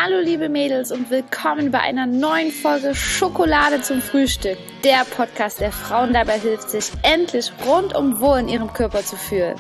Hallo liebe Mädels und willkommen bei einer neuen Folge Schokolade zum Frühstück. Der Podcast, der Frauen dabei hilft, sich endlich rundum wohl in ihrem Körper zu fühlen.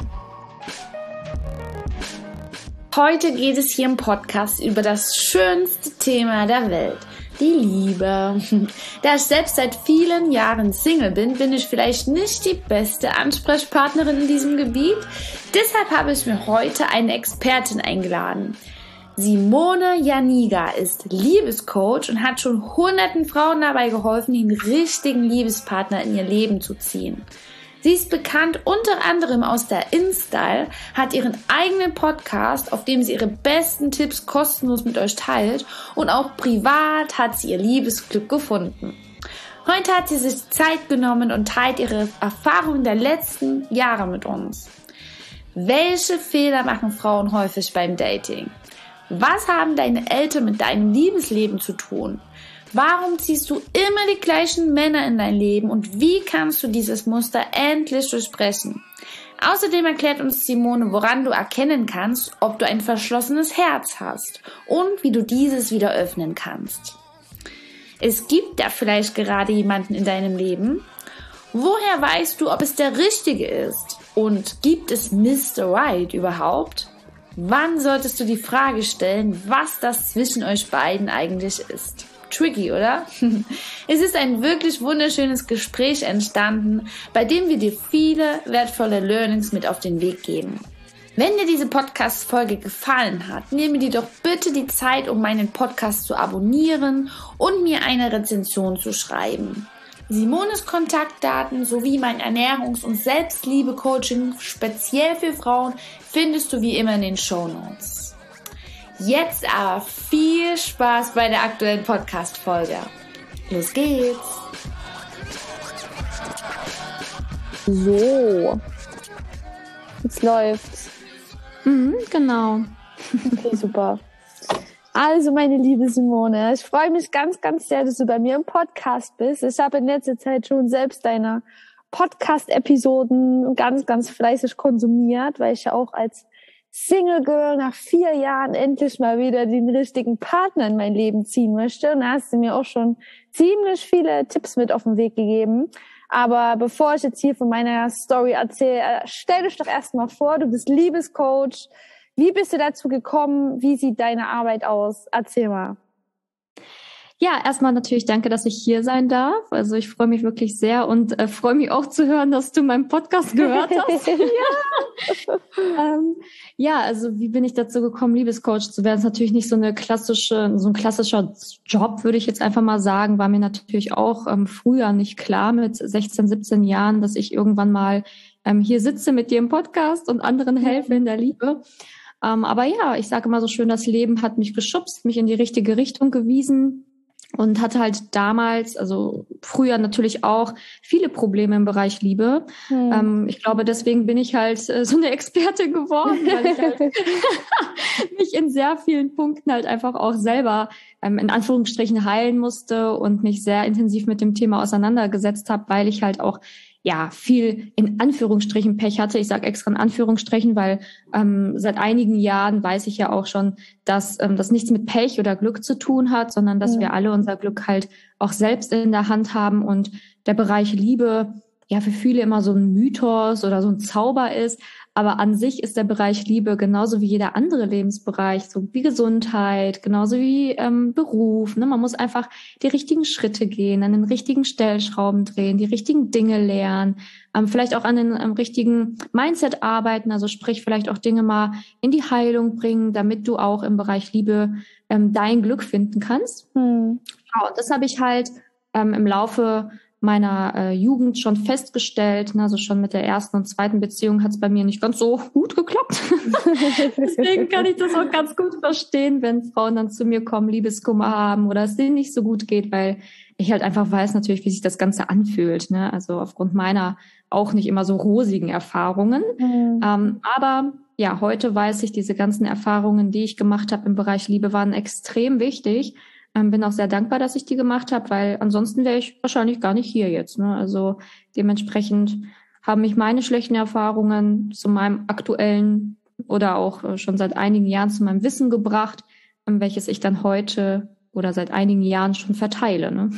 Heute geht es hier im Podcast über das schönste Thema der Welt, die Liebe. Da ich selbst seit vielen Jahren Single bin ich vielleicht nicht die beste Ansprechpartnerin in diesem Gebiet. Deshalb habe ich mir heute eine Expertin eingeladen. Simone Janiga ist Liebescoach und hat schon hunderten Frauen dabei geholfen, den richtigen Liebespartner in ihr Leben zu ziehen. Sie ist bekannt unter anderem aus der InStyle, hat ihren eigenen Podcast, auf dem sie ihre besten Tipps kostenlos mit euch teilt, und auch privat hat sie ihr Liebesglück gefunden. Heute hat sie sich Zeit genommen und teilt ihre Erfahrungen der letzten Jahre mit uns. Welche Fehler machen Frauen häufig beim Dating? Was haben deine Eltern mit deinem Liebesleben zu tun? Warum ziehst du immer die gleichen Männer in dein Leben und wie kannst du dieses Muster endlich durchbrechen? Außerdem erklärt uns Simone, woran du erkennen kannst, ob du ein verschlossenes Herz hast und wie du dieses wieder öffnen kannst. Es gibt da vielleicht gerade jemanden in deinem Leben. Woher weißt du, ob es der Richtige ist? Und gibt es Mr. Right überhaupt? Wann solltest du die Frage stellen, was das zwischen euch beiden eigentlich ist? Tricky, oder? Es ist ein wirklich wunderschönes Gespräch entstanden, bei dem wir dir viele wertvolle Learnings mit auf den Weg geben. Wenn dir diese Podcast-Folge gefallen hat, nehme dir doch bitte die Zeit, um meinen Podcast zu abonnieren und mir eine Rezension zu schreiben. Simones Kontaktdaten sowie mein Ernährungs- und Selbstliebe-Coaching speziell für Frauen findest du wie immer in den Shownotes. Jetzt aber viel Spaß bei der aktuellen Podcast-Folge. Los geht's! So, jetzt läuft's. Genau. Okay, super. Also, meine liebe Simone, ich freue mich ganz, ganz sehr, dass du bei mir im Podcast bist. Ich habe in letzter Zeit schon selbst deine Podcast-Episoden ganz, ganz fleißig konsumiert, weil ich ja auch als Single Girl nach 4 Jahren endlich mal wieder den richtigen Partner in mein Leben ziehen möchte. Und da hast du mir auch schon ziemlich viele Tipps mit auf den Weg gegeben. Aber bevor ich jetzt hier von meiner Story erzähle, stell dich doch erstmal vor, du bist Liebescoach. Wie bist du dazu gekommen? Wie sieht deine Arbeit aus? Erzähl mal. Ja, erstmal natürlich danke, dass ich hier sein darf. Also ich freue mich wirklich sehr und freue mich auch zu hören, dass du meinen Podcast gehört hast. Ja, also wie bin ich dazu gekommen, Liebescoach zu werden? Das ist natürlich nicht so ein klassischer Job, würde ich jetzt einfach mal sagen. War mir natürlich auch früher nicht klar mit 16, 17 Jahren, dass ich irgendwann mal hier sitze mit dir im Podcast und anderen helfe in der Liebe. Aber ja, ich sage immer so schön, das Leben hat mich geschubst, mich in die richtige Richtung gewiesen und hatte halt damals, also früher natürlich auch, viele Probleme im Bereich Liebe. Ich glaube, deswegen bin ich halt so eine Expertin geworden, weil ich halt mich in sehr vielen Punkten halt einfach auch selber in Anführungsstrichen heilen musste und mich sehr intensiv mit dem Thema auseinandergesetzt habe, weil ich halt auch viel in Anführungsstrichen Pech hatte. Ich sage extra in Anführungsstrichen, weil seit einigen Jahren weiß ich ja auch schon, dass das nichts mit Pech oder Glück zu tun hat, sondern dass wir alle unser Glück halt auch selbst in der Hand haben und der Bereich Liebe ja für viele immer so ein Mythos oder so ein Zauber ist. Aber an sich ist der Bereich Liebe genauso wie jeder andere Lebensbereich, so wie Gesundheit, genauso wie Beruf. Ne? Man muss einfach die richtigen Schritte gehen, an den richtigen Stellschrauben drehen, die richtigen Dinge lernen, vielleicht auch an den richtigen Mindset arbeiten, also sprich vielleicht auch Dinge mal in die Heilung bringen, damit du auch im Bereich Liebe dein Glück finden kannst. Ja, und das habe ich halt im Laufe meiner Jugend schon festgestellt, also schon mit der ersten und zweiten Beziehung hat es bei mir nicht ganz so gut geklappt. Deswegen kann ich das auch ganz gut verstehen, wenn Frauen dann zu mir kommen, Liebeskummer haben oder es denen nicht so gut geht, weil ich halt einfach weiß natürlich, wie sich das Ganze anfühlt. Ne? Also aufgrund meiner auch nicht immer so rosigen Erfahrungen. Aber ja, heute weiß ich, diese ganzen Erfahrungen, die ich gemacht habe im Bereich Liebe, waren extrem wichtig. Bin auch sehr dankbar, dass ich die gemacht habe, weil ansonsten wäre ich wahrscheinlich gar nicht hier jetzt. Ne? Also dementsprechend haben mich meine schlechten Erfahrungen zu meinem aktuellen oder auch schon seit einigen Jahren zu meinem Wissen gebracht, welches ich dann heute oder seit einigen Jahren schon verteile. Ne?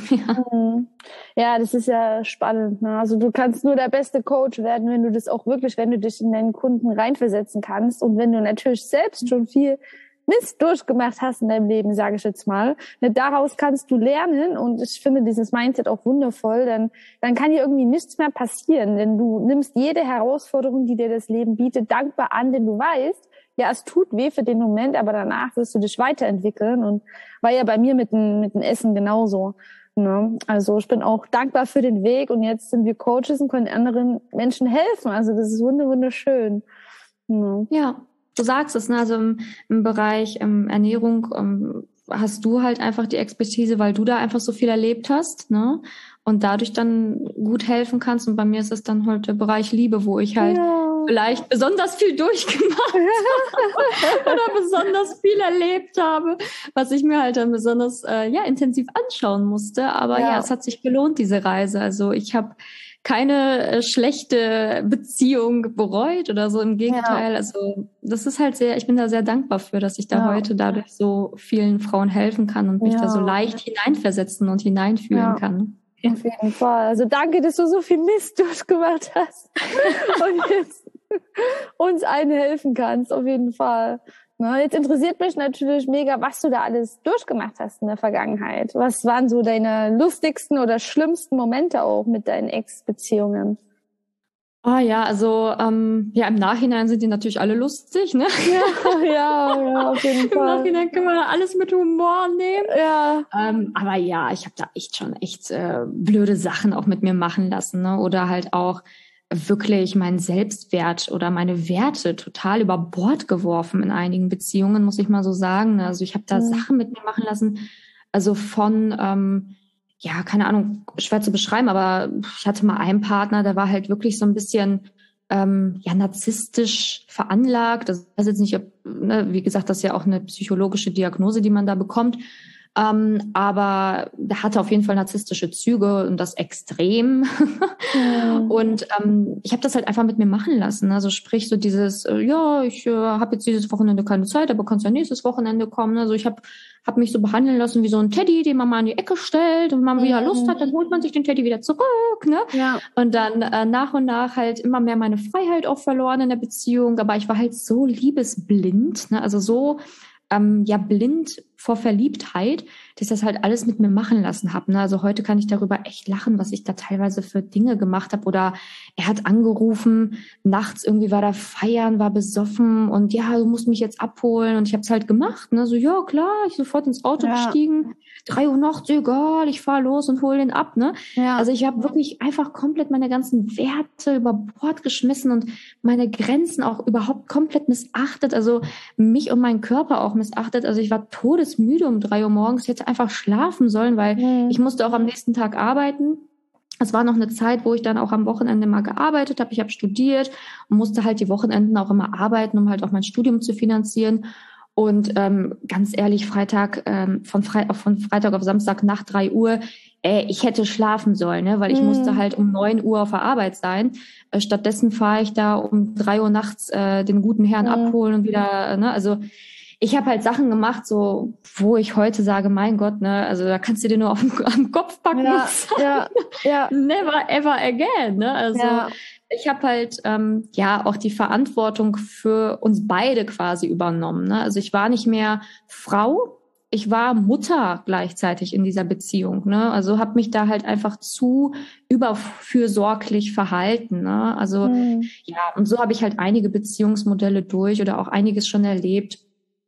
Ja, das ist ja spannend. Ne? Also du kannst nur der beste Coach werden, wenn du das auch wirklich, wenn du dich in deinen Kunden reinversetzen kannst und wenn du natürlich selbst schon viel Mist durchgemacht hast in deinem Leben, sage ich jetzt mal. Ne? Daraus kannst du lernen und ich finde dieses Mindset auch wundervoll, denn dann kann dir irgendwie nichts mehr passieren, denn du nimmst jede Herausforderung, die dir das Leben bietet, dankbar an, denn du weißt, ja, es tut weh für den Moment, aber danach wirst du dich weiterentwickeln und war ja bei mir mit dem Essen genauso. Ne? Also ich bin auch dankbar für den Weg und jetzt sind wir Coaches und können anderen Menschen helfen. Also das ist wunderschön. Ne? Ja, du sagst es, ne? Also im Bereich Ernährung hast du halt einfach die Expertise, weil du da einfach so viel erlebt hast, ne? Und dadurch dann gut helfen kannst. Und bei mir ist es dann halt der Bereich Liebe, wo ich halt vielleicht besonders viel durchgemacht habe oder besonders viel erlebt habe, was ich mir halt dann besonders intensiv anschauen musste. Aber ja, es hat sich gelohnt, diese Reise. Also ich habe keine schlechte Beziehung bereut oder so, im Gegenteil. Also das ist halt ich bin da sehr dankbar für, dass ich da heute dadurch so vielen Frauen helfen kann und mich da so leicht hineinversetzen und hineinfühlen kann. Ja. Auf jeden Fall. Also danke, dass du so viel Mist durchgemacht hast und jetzt uns allen helfen kannst, auf jeden Fall. Na, jetzt interessiert mich natürlich mega, was du da alles durchgemacht hast in der Vergangenheit. Was waren so deine lustigsten oder schlimmsten Momente auch mit deinen Ex-Beziehungen? Also im Nachhinein sind die natürlich alle lustig, ne? Ja, auf jeden Fall. Im Nachhinein können wir alles mit Humor nehmen. Ja. Aber ja, ich habe da echt blöde Sachen auch mit mir machen lassen, ne? Oder halt auch wirklich meinen Selbstwert oder meine Werte total über Bord geworfen in einigen Beziehungen, muss ich mal so sagen. Also ich habe da Sachen mit mir machen lassen, also von keine Ahnung, schwer zu beschreiben, aber ich hatte mal einen Partner, der war halt wirklich so ein bisschen narzisstisch veranlagt. Das weiß jetzt nicht, wie gesagt, das ist ja auch eine psychologische Diagnose, die man da bekommt. Aber der hatte auf jeden Fall narzisstische Züge und das extrem. Und ich habe das halt einfach mit mir machen lassen. Also sprich so dieses, ich habe jetzt dieses Wochenende keine Zeit, aber kannst ja nächstes Wochenende kommen. Also ich habe mich so behandeln lassen wie so ein Teddy, den man mal in die Ecke stellt und wenn man wieder Lust hat, dann holt man sich den Teddy wieder zurück. Ne? Ja. Und dann nach und nach halt immer mehr meine Freiheit auch verloren in der Beziehung. Aber ich war halt so liebesblind, ne? Also so blind vor Verliebtheit, dass ich das halt alles mit mir machen lassen habe. Ne? Also heute kann ich darüber echt lachen, was ich da teilweise für Dinge gemacht habe. Oder er hat angerufen, nachts irgendwie war da feiern, war besoffen und ja, du musst mich jetzt abholen. Und ich habe es halt gemacht. Ne? So, ja klar, ich sofort ins Auto gestiegen. 3 Uhr nachts, egal, ich fahr los und hol den ab. Ne? Ja. Also ich habe wirklich einfach komplett meine ganzen Werte über Bord geschmissen und meine Grenzen auch überhaupt komplett missachtet. Also mich und meinen Körper auch missachtet. Also ich war todesmüde um 3 Uhr morgens. Ich hätte einfach schlafen sollen, weil ich musste auch am nächsten Tag arbeiten. Es war noch eine Zeit, wo ich dann auch am Wochenende mal gearbeitet habe. Ich habe studiert und musste halt die Wochenenden auch immer arbeiten, um halt auch mein Studium zu finanzieren. Und ganz ehrlich, von Freitag auf Samstag nach 3 Uhr, ich hätte schlafen sollen, ne? Weil ich musste halt um 9 Uhr auf der Arbeit sein. Stattdessen fahre ich da um 3 Uhr nachts den guten Herrn abholen und wieder, ne? Also ich habe halt Sachen gemacht, so wo ich heute sage, mein Gott, ne, also da kannst du dir nur am Kopf packen. Ja. Never ever again, ne? Also ich habe halt auch die Verantwortung für uns beide quasi übernommen, ne? Also ich war nicht mehr Frau, ich war Mutter gleichzeitig in dieser Beziehung, ne? Also habe mich da halt einfach zu überfürsorglich verhalten, ne? Also und so habe ich halt einige Beziehungsmodelle durch oder auch einiges schon erlebt.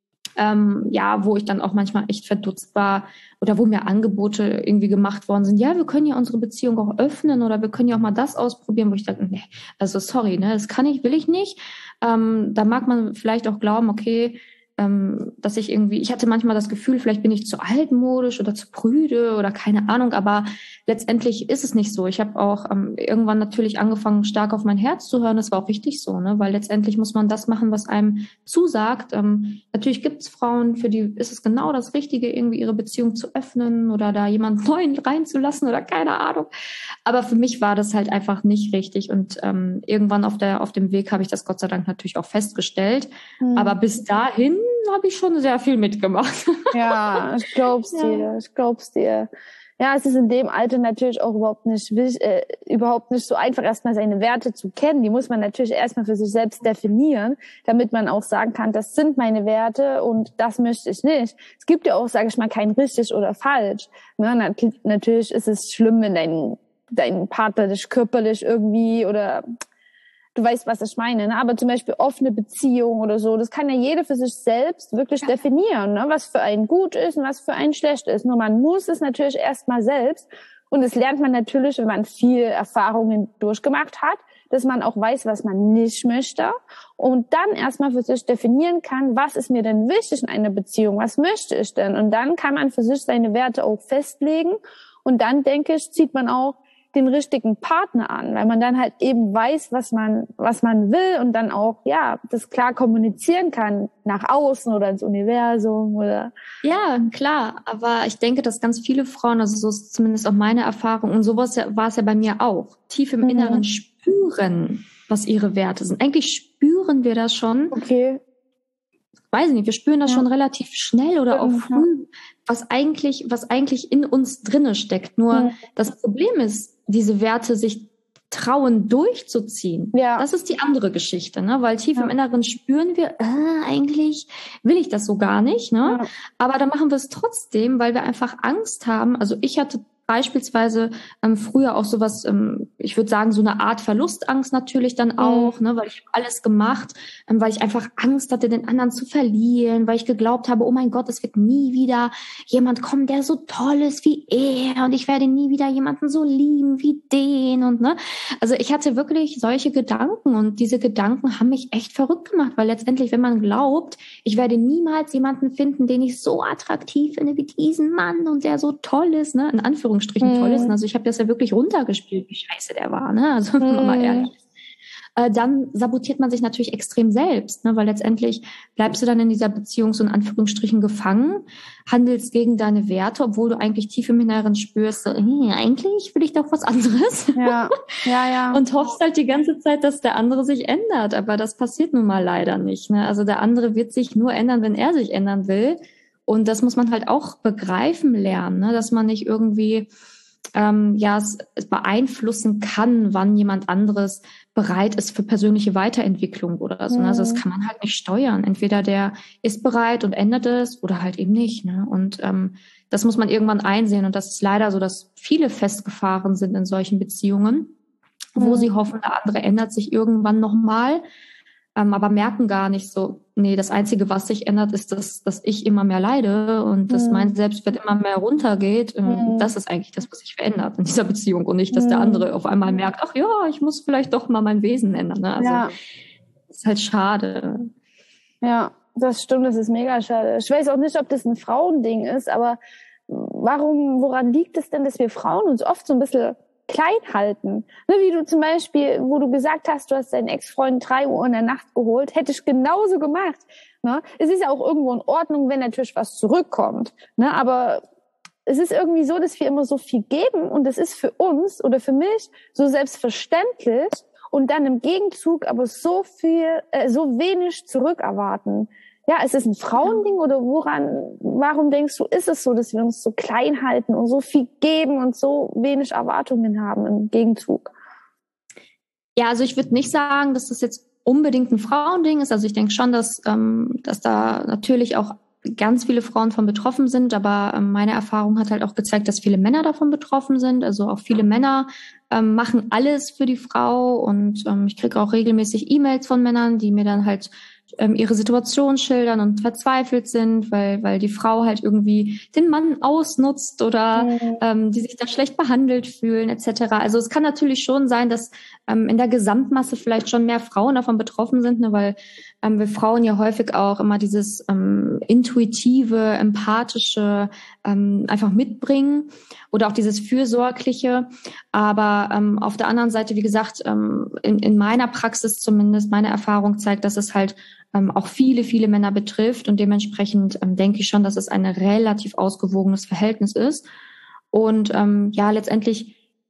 Wo ich dann auch manchmal echt verdutzt war oder wo mir Angebote irgendwie gemacht worden sind. Ja, wir können ja unsere Beziehung auch öffnen oder wir können ja auch mal das ausprobieren, wo ich dachte, nee, also sorry, ne, das will ich nicht. Da mag man vielleicht auch glauben, okay, dass ich hatte manchmal das Gefühl, vielleicht bin ich zu altmodisch oder zu prüde oder keine Ahnung, aber letztendlich ist es nicht so. Ich habe auch irgendwann natürlich angefangen, stark auf mein Herz zu hören. Das war auch richtig so, ne? Weil letztendlich muss man das machen, was einem zusagt. Natürlich gibt es Frauen, für die ist es genau das Richtige, irgendwie ihre Beziehung zu öffnen oder da jemanden neuen reinzulassen oder keine Ahnung. Aber für mich war das halt einfach nicht richtig und irgendwann auf dem Weg habe ich das Gott sei Dank natürlich auch festgestellt. Aber bis dahin habe ich schon sehr viel mitgemacht. Ja, ich glaub's dir. Ja, es ist in dem Alter natürlich auch überhaupt nicht so einfach, erstmal seine Werte zu kennen. Die muss man natürlich erstmal für sich selbst definieren, damit man auch sagen kann, das sind meine Werte und das möchte ich nicht. Es gibt ja auch, sage ich mal, kein richtig oder falsch. Ne? Natürlich ist es schlimm, wenn dein Partner dich körperlich irgendwie oder du weißt, was ich meine, ne? Aber zum Beispiel offene Beziehung oder so, das kann ja jeder für sich selbst wirklich definieren, ne? Was für einen gut ist und was für einen schlecht ist. Nur man muss es natürlich erstmal selbst und das lernt man natürlich, wenn man viel Erfahrungen durchgemacht hat, dass man auch weiß, was man nicht möchte und dann erstmal für sich definieren kann, was ist mir denn wichtig in einer Beziehung, was möchte ich denn? Und dann kann man für sich seine Werte auch festlegen und dann, denke ich, zieht man auch den richtigen Partner an, weil man dann halt eben weiß, was man will und dann auch, ja, das klar kommunizieren kann nach außen oder ins Universum oder. Ja, klar. Aber ich denke, dass ganz viele Frauen, also so ist zumindest auch meine Erfahrung und sowas war es ja bei mir auch, tief im Inneren spüren, was ihre Werte sind. Eigentlich spüren wir das schon. Okay. Weiß ich nicht, wir spüren das schon relativ schnell oder auch früh, was eigentlich in uns drinne steckt. Nur das Problem ist, diese Werte sich trauen durchzuziehen. Ja. Das ist die andere Geschichte, ne? Weil tief im Inneren spüren wir, eigentlich will ich das so gar nicht, ne? Ja. Aber dann machen wir es trotzdem, weil wir einfach Angst haben. Also ich hatte beispielsweise früher auch sowas, ich würde sagen, so eine Art Verlustangst natürlich dann auch, ne, weil ich alles gemacht, weil ich einfach Angst hatte, den anderen zu verlieren, weil ich geglaubt habe, oh mein Gott, es wird nie wieder jemand kommen, der so toll ist wie er und ich werde nie wieder jemanden so lieben wie den und ne. Also ich hatte wirklich solche Gedanken und diese Gedanken haben mich echt verrückt gemacht, weil letztendlich, wenn man glaubt, ich werde niemals jemanden finden, den ich so attraktiv finde wie diesen Mann und der so toll ist, ne, in Anführungsstrichen toll ist. Also ich habe das ja wirklich runtergespielt, wie scheiße der war, ne? Also wenn man mal ehrlich ist. Dann sabotiert man sich natürlich extrem selbst, ne? Weil letztendlich bleibst du dann in dieser Beziehung so in Anführungsstrichen gefangen, handelst gegen deine Werte, obwohl du eigentlich tief im Inneren spürst, so, eigentlich will ich doch was anderes. Ja. Und hoffst halt die ganze Zeit, dass der andere sich ändert. Aber das passiert nun mal leider nicht, ne? Also der andere wird sich nur ändern, wenn er sich ändern will. Und das muss man halt auch begreifen lernen, ne? Dass man nicht irgendwie es beeinflussen kann, wann jemand anderes bereit ist für persönliche Weiterentwicklung oder so. Also das kann man halt nicht steuern. Entweder der ist bereit und ändert es oder halt eben nicht, ne? Und das muss man irgendwann einsehen. Und das ist leider so, dass viele festgefahren sind in solchen Beziehungen, wo sie hoffen, der andere ändert sich irgendwann nochmal. Aber merken gar nicht so, nee, das Einzige, was sich ändert, ist, dass ich immer mehr leide und dass mein Selbstwert immer mehr runtergeht. Das ist eigentlich das, was sich verändert in dieser Beziehung und nicht, dass der andere auf einmal merkt, ach ja, ich muss vielleicht doch mal mein Wesen ändern. Ne? Also das ist halt schade. Ja, das stimmt, das ist mega schade. Ich weiß auch nicht, ob das ein Frauending ist, aber woran liegt es denn, dass wir Frauen uns oft so ein bisschen klein halten? Ne, wie du zum Beispiel, wo du gesagt hast, du hast deinen Ex-Freund 3 Uhr in der Nacht geholt, hätte ich genauso gemacht. Ne? Es ist ja auch irgendwo in Ordnung, wenn natürlich was zurückkommt. Ne? Aber es ist irgendwie so, dass wir immer so viel geben und es ist für uns oder für mich so selbstverständlich und dann im Gegenzug aber so wenig zurückerwarten. Ja, ist es ein Frauending oder warum denkst du, ist es so, dass wir uns so klein halten und so viel geben und so wenig Erwartungen haben im Gegenzug? Ja, also ich würde nicht sagen, dass das jetzt unbedingt ein Frauending ist. Also ich denke schon, dass da natürlich auch ganz viele Frauen von betroffen sind, aber meine Erfahrung hat halt auch gezeigt, dass viele Männer davon betroffen sind. Also auch viele Männer machen alles für die Frau und ich kriege auch regelmäßig E-Mails von Männern, die mir dann halt ihre Situation schildern und verzweifelt sind, weil die Frau halt irgendwie den Mann ausnutzt oder die sich da schlecht behandelt fühlen etc. Also es kann natürlich schon sein, dass in der Gesamtmasse vielleicht schon mehr Frauen davon betroffen sind, ne, weil wir Frauen ja häufig auch immer dieses intuitive, empathische einfach mitbringen oder auch dieses Fürsorgliche. Aber auf der anderen Seite, wie gesagt, in meiner Praxis zumindest, meine Erfahrung zeigt, dass es halt auch viele, viele Männer betrifft und dementsprechend denke ich schon, dass es ein relativ ausgewogenes Verhältnis ist. Und letztendlich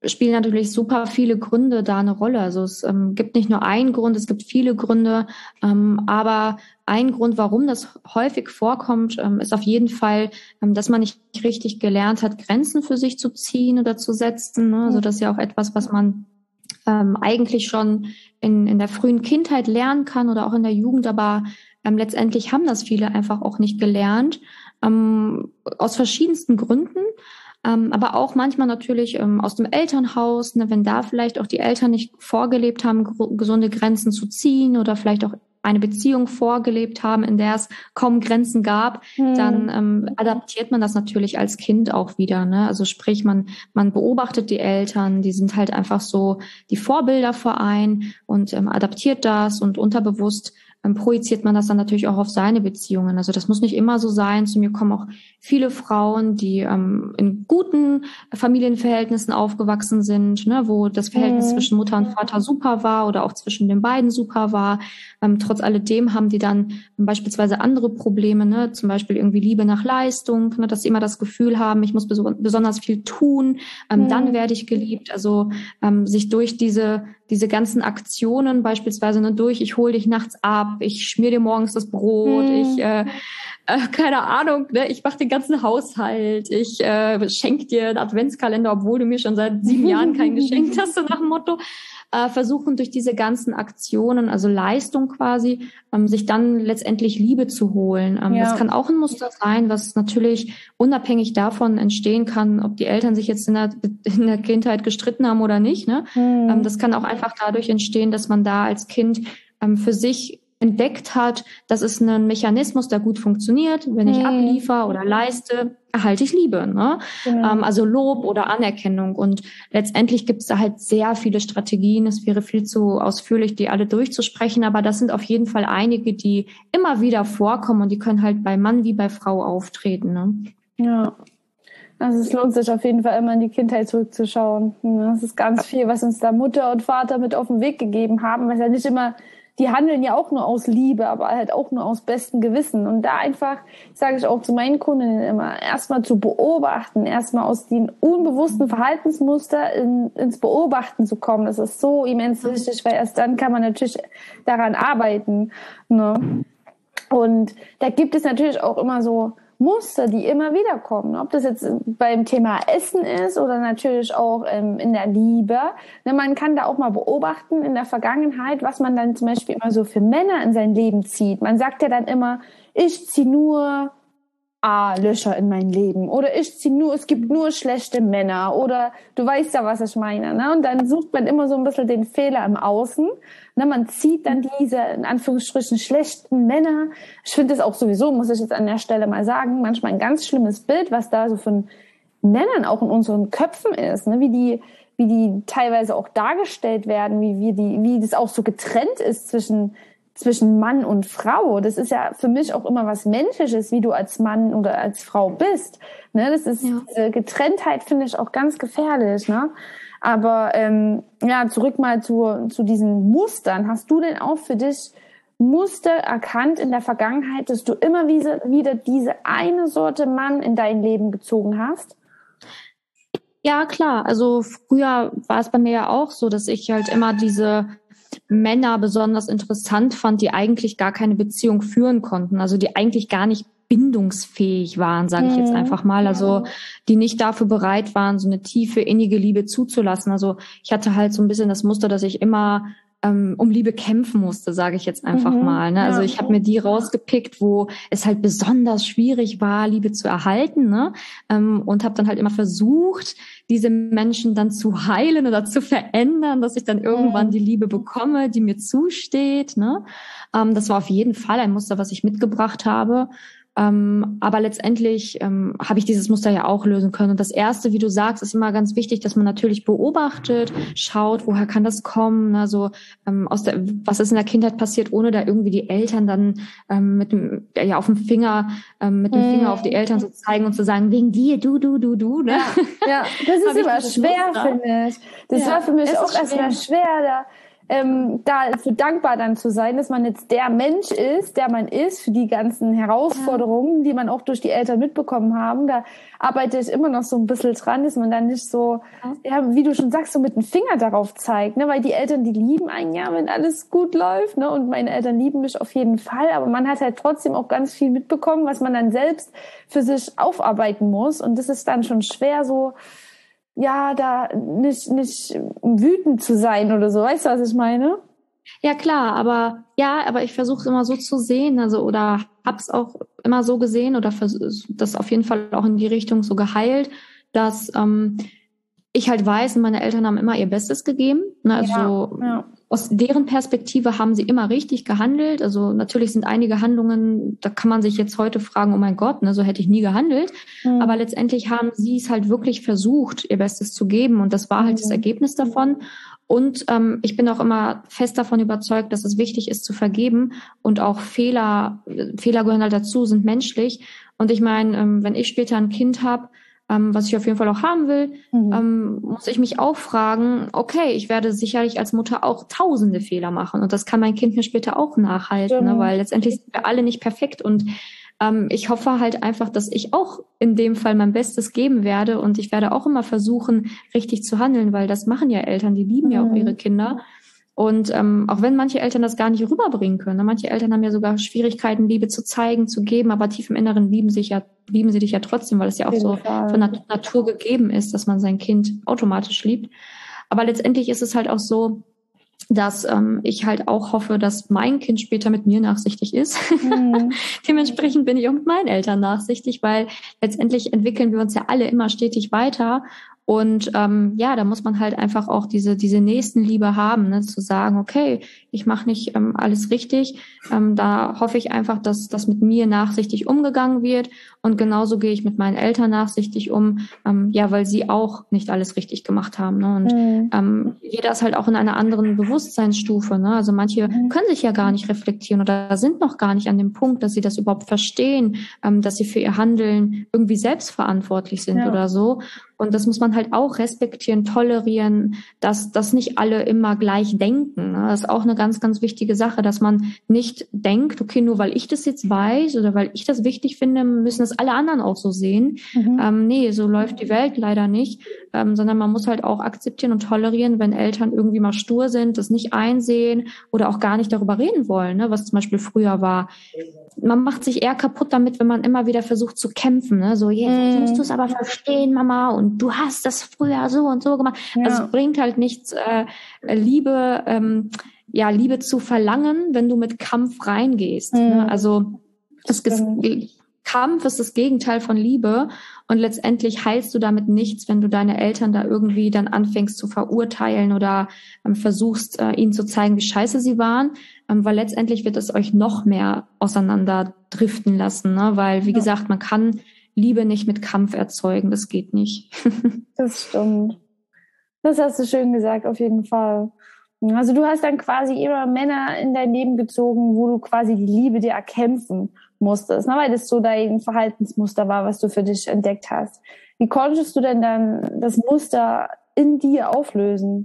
spielen natürlich super viele Gründe da eine Rolle. Also es gibt nicht nur einen Grund, es gibt viele Gründe, aber ein Grund, warum das häufig vorkommt, ist auf jeden Fall, dass man nicht richtig gelernt hat, Grenzen für sich zu ziehen oder zu setzen. Ne? Also das ist ja auch etwas, was man eigentlich schon in der frühen Kindheit lernen kann oder auch in der Jugend, aber letztendlich haben das viele einfach auch nicht gelernt, aus verschiedensten Gründen. Aber auch manchmal natürlich aus dem Elternhaus, ne, wenn da vielleicht auch die Eltern nicht vorgelebt haben, gesunde Grenzen zu ziehen oder vielleicht auch eine Beziehung vorgelebt haben, in der es kaum Grenzen gab, dann adaptiert man das natürlich als Kind auch wieder. Ne? Also sprich, man beobachtet die Eltern, die sind halt einfach so die Vorbilder für einen und adaptiert das und unterbewusst projiziert man das dann natürlich auch auf seine Beziehungen. Also das muss nicht immer so sein. Zu mir kommen auch viele Frauen, die in guten Familienverhältnissen aufgewachsen sind, ne, wo das Verhältnis zwischen Mutter und Vater super war oder auch zwischen den beiden super war. Trotz alledem haben die dann beispielsweise andere Probleme, ne, zum Beispiel irgendwie Liebe nach Leistung, ne, dass sie immer das Gefühl haben, ich muss besonders viel tun, dann werde ich geliebt. Also sich durch diese ganzen Aktionen beispielsweise, ne, ich hole dich nachts ab, ich schmier dir morgens das Brot, keine Ahnung, ne, ich mache den ganzen Haushalt, ich schenke dir einen Adventskalender, obwohl du mir schon seit 7 Jahren keinen geschenkt hast, so nach dem Motto, versuchen durch diese ganzen Aktionen, also Leistung quasi, sich dann letztendlich Liebe zu holen. Das kann auch ein Muster sein, was natürlich unabhängig davon entstehen kann, ob die Eltern sich jetzt in der Kindheit gestritten haben oder nicht. Ne? Das kann auch einfach dadurch entstehen, dass man da als Kind für sich entdeckt hat, das ist ein Mechanismus, der gut funktioniert. Wenn ich abliefer oder leiste, erhalte ich Liebe. Ne? Genau. Also Lob oder Anerkennung. Und letztendlich gibt es da halt sehr viele Strategien. Es wäre viel zu ausführlich, die alle durchzusprechen. Aber das sind auf jeden Fall einige, die immer wieder vorkommen. Und die können halt bei Mann wie bei Frau auftreten. Ne? Ja. Also es lohnt sich auf jeden Fall immer in die Kindheit zurückzuschauen. Das ist ganz viel, was uns da Mutter und Vater mit auf den Weg gegeben haben. Was ja nicht immer, die handeln ja auch nur aus Liebe, aber halt auch nur aus bestem Gewissen. Und da einfach, sage ich auch zu meinen Kundinnen immer, erstmal zu beobachten, erstmal aus den unbewussten Verhaltensmuster ins Beobachten zu kommen. Das ist so immens wichtig, weil erst dann kann man natürlich daran arbeiten. Ne? Und da gibt es natürlich auch immer so Muster, die immer wieder kommen. Ob das jetzt beim Thema Essen ist oder natürlich auch in der Liebe. Man kann da auch mal beobachten in der Vergangenheit, was man dann zum Beispiel immer so für Männer in sein Leben zieht. Man sagt ja dann immer, ich ziehe nur Löcher in mein Leben oder es gibt nur schlechte Männer oder du weißt ja, was ich meine. Ne? Und dann sucht man immer so ein bisschen den Fehler im Außen. Ne? Man zieht dann diese, in Anführungsstrichen, schlechten Männer. Ich finde das auch sowieso, muss ich jetzt an der Stelle mal sagen, manchmal ein ganz schlimmes Bild, was da so von Männern auch in unseren Köpfen ist, ne? Wie die teilweise auch dargestellt werden, wie das auch so getrennt ist zwischen Mann und Frau. Das ist ja für mich auch immer was Menschliches, wie du als Mann oder als Frau bist. Ne, das ist diese Getrenntheit, finde ich auch ganz gefährlich. Ne? Aber zurück mal zu diesen Mustern. Hast du denn auch für dich Muster erkannt in der Vergangenheit, dass du immer wieder diese eine Sorte Mann in dein Leben gezogen hast? Ja, klar. Also früher war es bei mir ja auch so, dass ich halt immer diese Männer besonders interessant fand, die eigentlich gar keine Beziehung führen konnten, also die eigentlich gar nicht bindungsfähig waren, sage ich jetzt einfach mal, also die nicht dafür bereit waren, so eine tiefe, innige Liebe zuzulassen. Also ich hatte halt so ein bisschen das Muster, dass ich immer um Liebe kämpfen musste, sage ich jetzt einfach mal. Ne? Also ich habe mir die rausgepickt, wo es halt besonders schwierig war, Liebe zu erhalten, ne? Und habe dann halt immer versucht, diese Menschen dann zu heilen oder zu verändern, dass ich dann irgendwann die Liebe bekomme, die mir zusteht. Ne? Das war auf jeden Fall ein Muster, was ich mitgebracht habe. Aber letztendlich habe ich dieses Muster ja auch lösen können. Und das Erste, wie du sagst, ist immer ganz wichtig, dass man natürlich beobachtet, schaut, woher kann das kommen, also was ist in der Kindheit passiert, ohne da irgendwie die Eltern dann mit dem Finger auf die Eltern zu zeigen und zu sagen, wegen dir, du, ne? Ja, das ist immer schwer, finde ich. Das war für mich auch erstmal schwer, da dafür dankbar dann zu sein, dass man jetzt der Mensch ist, der man ist, für die ganzen Herausforderungen, die man auch durch die Eltern mitbekommen haben. Da arbeite ich immer noch so ein bisschen dran, dass man dann nicht so, ja, wie du schon sagst, so mit dem Finger darauf zeigt, ne? Weil die Eltern, die lieben einen ja, wenn alles gut läuft, ne? Und meine Eltern lieben mich auf jeden Fall, aber man hat halt trotzdem auch ganz viel mitbekommen, was man dann selbst für sich aufarbeiten muss, und das ist dann schon schwer, so, ja, da nicht wütend zu sein oder so. Weißt du, was ich meine? Ja, klar, aber ich versuche es immer so zu sehen, also, oder hab's auch immer so gesehen oder das auf jeden Fall auch in die Richtung so geheilt, dass ich halt weiß, meine Eltern haben immer ihr Bestes gegeben. Ne? Also aus deren Perspektive haben sie immer richtig gehandelt. Also natürlich sind einige Handlungen, da kann man sich jetzt heute fragen, oh mein Gott, ne, so hätte ich nie gehandelt. Aber letztendlich haben sie es halt wirklich versucht, ihr Bestes zu geben. Und das war halt das Ergebnis davon. Und ich bin auch immer fest davon überzeugt, dass es wichtig ist zu vergeben. Und auch Fehler gehören halt dazu, sind menschlich. Und ich meine, wenn ich später ein Kind habe, was ich auf jeden Fall auch haben will, muss ich mich auch fragen, okay, ich werde sicherlich als Mutter auch tausende Fehler machen, und das kann mein Kind mir später auch nachhalten, ne? Weil letztendlich sind wir alle nicht perfekt, und ich hoffe halt einfach, dass ich auch in dem Fall mein Bestes geben werde, und ich werde auch immer versuchen, richtig zu handeln, weil das machen ja Eltern, die lieben ja auch ihre Kinder. Und auch wenn manche Eltern das gar nicht rüberbringen können, ne? Manche Eltern haben ja sogar Schwierigkeiten, Liebe zu zeigen, zu geben, aber tief im Inneren lieben sie dich ja trotzdem, weil es ja auch so von Natur gegeben ist, dass man sein Kind automatisch liebt. Aber letztendlich ist es halt auch so, dass ich halt auch hoffe, dass mein Kind später mit mir nachsichtig ist. Dementsprechend bin ich auch mit meinen Eltern nachsichtig, weil letztendlich entwickeln wir uns ja alle immer stetig weiter. Und da muss man halt einfach auch diese Nächstenliebe haben, ne, zu sagen, okay, ich mache nicht alles richtig. Da hoffe ich einfach, dass das mit mir nachsichtig umgegangen wird. Und genauso gehe ich mit meinen Eltern nachsichtig um, weil sie auch nicht alles richtig gemacht haben. Ne? Und jeder ist halt auch in einer anderen Bewusstseinsstufe. Ne? Also manche können sich ja gar nicht reflektieren oder sind noch gar nicht an dem Punkt, dass sie das überhaupt verstehen, dass sie für ihr Handeln irgendwie selbstverantwortlich sind oder so. Und das muss man halt auch respektieren, tolerieren, dass das nicht alle immer gleich denken. Das ist auch eine ganz, ganz wichtige Sache, dass man nicht denkt, okay, nur weil ich das jetzt weiß oder weil ich das wichtig finde, müssen das alle anderen auch so sehen. Nee, so läuft die Welt leider nicht, sondern man muss halt auch akzeptieren und tolerieren, wenn Eltern irgendwie mal stur sind, das nicht einsehen oder auch gar nicht darüber reden wollen, ne, was zum Beispiel früher war. Man macht sich eher kaputt damit, wenn man immer wieder versucht zu kämpfen. Ne? So, jetzt musst du es aber verstehen, Mama, und du hast das früher so und so gemacht. Ja. Also es bringt halt nichts, Liebe zu verlangen, wenn du mit Kampf reingehst. Ne? Also Kampf ist das Gegenteil von Liebe, und letztendlich heilst du damit nichts, wenn du deine Eltern da irgendwie dann anfängst zu verurteilen oder versuchst, ihnen zu zeigen, wie scheiße sie waren, weil letztendlich wird es euch noch mehr auseinander driften lassen, ne? Weil, wie gesagt, man kann Liebe nicht mit Kampf erzeugen, das geht nicht. Das stimmt. Das hast du schön gesagt, auf jeden Fall. Also du hast dann quasi immer Männer in dein Leben gezogen, wo du quasi die Liebe dir erkämpfen musstest, ne? Weil das so dein Verhaltensmuster war, was du für dich entdeckt hast. Wie konntest du denn dann das Muster in dir auflösen?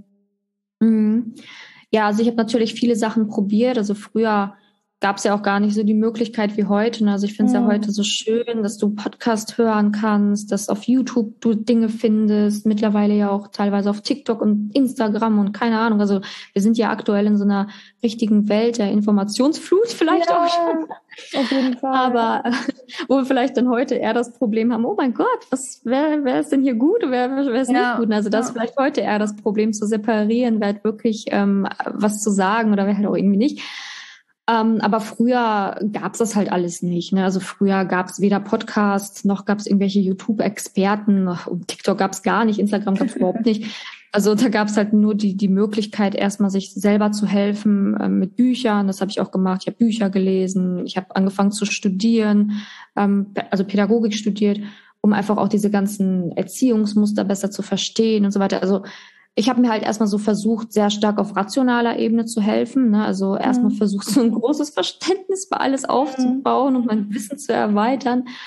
Ja, also ich habe natürlich viele Sachen probiert. Also früher gab es ja auch gar nicht so die Möglichkeit wie heute. Also ich finde es ja heute so schön, dass du Podcast hören kannst, dass auf YouTube du Dinge findest, mittlerweile ja auch teilweise auf TikTok und Instagram und keine Ahnung. Also wir sind ja aktuell in so einer richtigen Welt der Informationsflut vielleicht auch schon. Auf jeden Fall. Aber wo wir vielleicht dann heute eher das Problem haben, oh mein Gott, wer ist denn hier gut und wer ist nicht gut? Also das ist vielleicht heute eher das Problem, zu separieren, wer hat wirklich was zu sagen oder wer halt auch irgendwie nicht. Aber früher gab's das halt alles nicht. Ne? Also früher gab's weder Podcasts, noch gab's irgendwelche YouTube-Experten, und TikTok gab's gar nicht, Instagram gab's überhaupt nicht. Also da gab's halt nur die Möglichkeit, erstmal sich selber zu helfen mit Büchern. Das habe ich auch gemacht. Ich habe Bücher gelesen, ich habe angefangen zu studieren, also Pädagogik studiert, um einfach auch diese ganzen Erziehungsmuster besser zu verstehen und so weiter. Also ich habe mir halt erstmal so versucht, sehr stark auf rationaler Ebene zu helfen. Ne? Also erstmal versucht, so ein großes Verständnis für alles aufzubauen und mein Wissen zu erweitern.